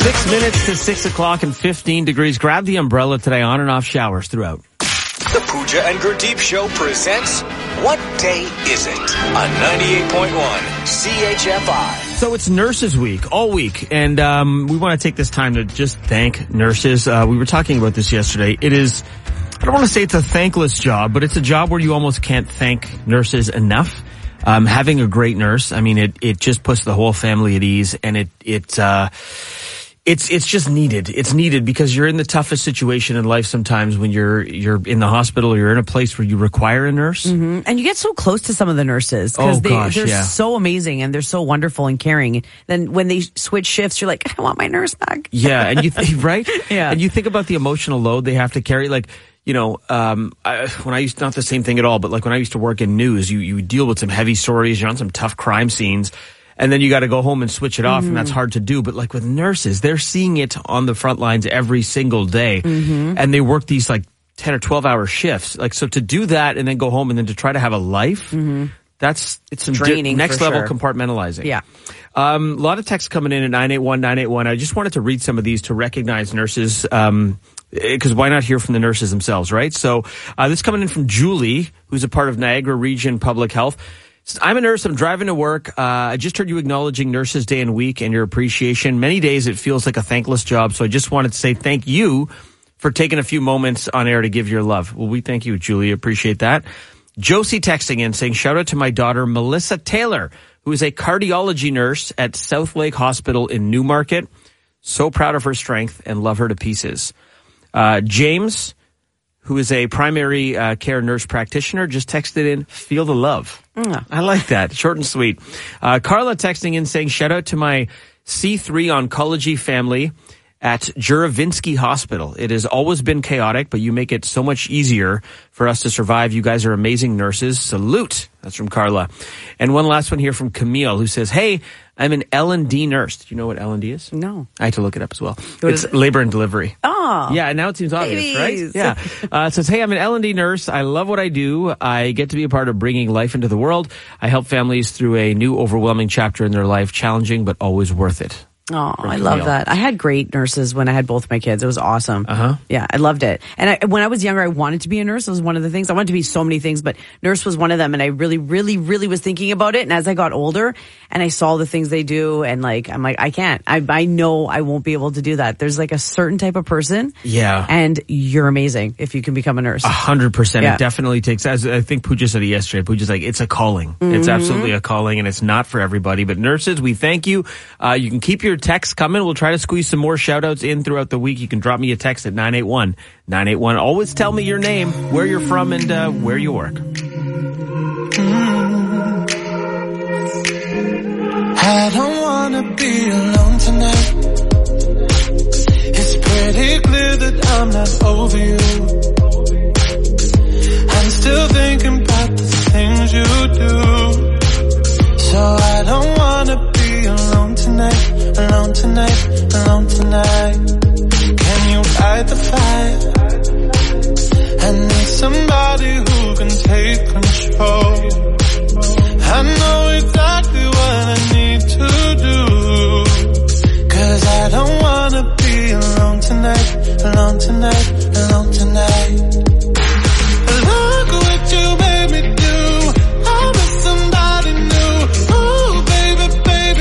Speaker 3: Six minutes to six o'clock and fifteen degrees. Grab the umbrella today. On and off showers throughout.
Speaker 28: The Pooja and Gurdeep Show presents What Day Is It? On ninety-eight point one C H F I.
Speaker 3: So it's Nurses Week, all week, and um, we want to take this time to just thank nurses. Uh, we were talking about this yesterday. It is, I don't want to say it's a thankless job, but it's a job where you almost can't thank nurses enough. Um, having a great nurse, I mean, it, it just puts the whole family at ease, and it, it, uh, it's, it's just needed. It's needed because you're in the toughest situation in life sometimes when you're, you're in the hospital or you're in a place where you require a nurse.
Speaker 1: Mm-hmm. And you get so close to some of the nurses
Speaker 3: Oh,
Speaker 1: because they,
Speaker 3: gosh,
Speaker 1: they're
Speaker 3: yeah.
Speaker 1: so amazing and they're so wonderful and caring. Then when they switch shifts, you're like, I want my nurse back.
Speaker 3: Yeah, and you th- right?
Speaker 1: Yeah.
Speaker 3: And you think about the emotional load they have to carry. Like, you know, um, I, when I used, not the same thing at all, but like when I used to work in news, you, you deal with some heavy stories, you're on some tough crime scenes, and then you got to go home and switch it off,
Speaker 1: Mm-hmm.
Speaker 3: and that's hard to do. But like with nurses, they're seeing it on the front lines every single day,
Speaker 1: Mm-hmm.
Speaker 3: and they work these like ten or twelve hour shifts. Like, so to do that and then go home and then to try to have a life,
Speaker 1: Mm-hmm.
Speaker 3: that's, it's some
Speaker 1: Draining,
Speaker 3: di- next
Speaker 1: for
Speaker 3: level
Speaker 1: sure.
Speaker 3: compartmentalizing.
Speaker 1: Yeah.
Speaker 3: Um, a lot of texts coming in at nine eight one, nine eight one. I just wanted to read some of these to recognize nurses, um, because why not hear from the nurses themselves, right? So, uh, this coming in from Julie, who's a part of Niagara Region Public Health. Says, I'm a nurse. I'm driving to work. Uh, I just heard you acknowledging Nurses Day and Week and your appreciation. Many days it feels like a thankless job. So I just wanted to say thank you for taking a few moments on air to give your love. Well, we thank you, Julie. Appreciate that. Josie texting in saying, shout out to my daughter, Melissa Taylor, who is a cardiology nurse at South Lake Hospital in Newmarket. So proud of her strength and love her to pieces. Uh, James, who is a primary uh, care nurse practitioner, just texted in, feel the love.
Speaker 1: Mm.
Speaker 3: I like that. Short and sweet. Uh, Carla texting in saying, shout out to my C three oncology family at Juravinsky Hospital. It has always been chaotic, but you make it so much easier for us to survive. You guys are amazing nurses. Salute. That's from Carla. And one last one here from Camille, who says, hey, I'm an L and D nurse. Do you know what L and D is?
Speaker 1: No.
Speaker 3: I had to look it up as well.
Speaker 1: What
Speaker 3: It's
Speaker 1: is it?
Speaker 3: labor and delivery.
Speaker 1: Oh.
Speaker 3: Yeah, and now it seems obvious,
Speaker 1: Babies.
Speaker 3: right? Yeah. Uh, it says, hey, I'm an L and D nurse. I love what I do. I get to be a part of bringing life into the world. I help families through a new overwhelming chapter in their life. Challenging, but always worth it.
Speaker 1: Oh,
Speaker 3: From
Speaker 1: I love
Speaker 3: Camille.
Speaker 1: that. I had great nurses when I had both my kids. It was awesome.
Speaker 3: Uh-huh.
Speaker 1: Yeah, I loved it. And I, when I was younger, I wanted to be a nurse. It was one of the things. I wanted to be so many things, but nurse was one of them. And I really, really, really was thinking about it. And as I got older and I saw the things they do and like, I'm like, I can't. I, I know I won't be able to do that. There's like a certain type of person.
Speaker 3: Yeah.
Speaker 1: And you're amazing if you can become a nurse.
Speaker 3: A hundred percent.
Speaker 1: Yeah.
Speaker 3: It definitely takes, as I think Pooja said it yesterday, Pooja's like, it's a calling. It's
Speaker 1: Mhm.
Speaker 3: absolutely a calling and it's not for everybody. But nurses, we thank you. Uh, you can keep your texts coming. We'll try to squeeze some more shout outs in throughout the week. You can drop me a text at nine eight one, nine eight one. Always tell me your name, where you're from, and uh, where you work.
Speaker 9: I don't wanna be alone tonight. It's pretty clear that I'm not over you. I'm still thinking about the things you do. So I don't wanna be alone tonight, alone tonight, alone tonight. Can you fight the fire? I need somebody who can take control. I know exactly what I need to do. Cause I don't wanna be alone tonight, alone tonight, alone tonight. Look what you made me do. I'm with somebody new. Ooh, baby, baby.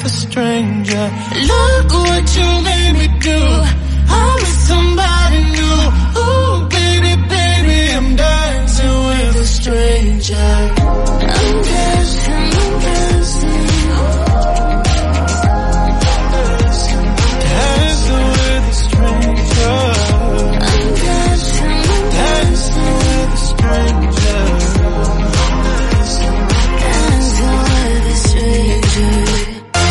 Speaker 9: with a stranger. Look what you made me do. I'm with somebody new. Ooh, baby, baby, I'm dancing with a stranger. I'm dancing, I'm dancing. Dancing with a stranger. I'm dancing, I'm dancing with a stranger. Dancing with a stranger.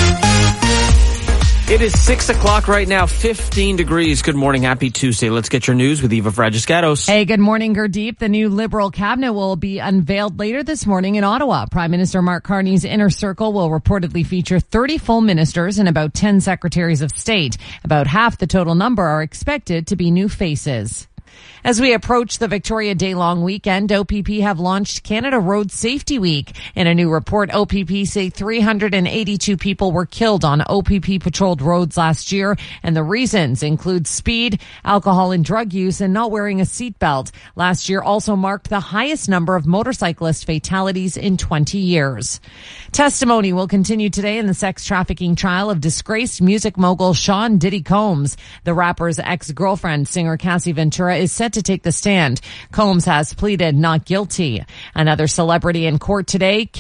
Speaker 3: It is six o'clock right now, fifteen degrees. Good morning. Happy Tuesday. Let's get your news with Eva Fragiscatos.
Speaker 2: Hey, good morning, Gurdeep. The new Liberal cabinet will be unveiled later this morning in Ottawa. Prime Minister Mark Carney's inner circle will reportedly feature thirty full ministers and about ten secretaries of state. About half the total number are expected to be new faces. As we approach the Victoria Day-long weekend, O P P have launched Canada Road Safety Week. In a new report, O P P say three hundred eighty-two people were killed on O P P-patrolled roads last year, and the reasons include speed, alcohol and drug use, and not wearing a seatbelt. Last year also marked the highest number of motorcyclist fatalities in twenty years. Testimony will continue today in the sex trafficking trial of disgraced music mogul Sean Diddy Combs. The rapper's ex-girlfriend, singer Cassie Ventura, is set to take the stand. Combs has pleaded not guilty. Another celebrity in court today,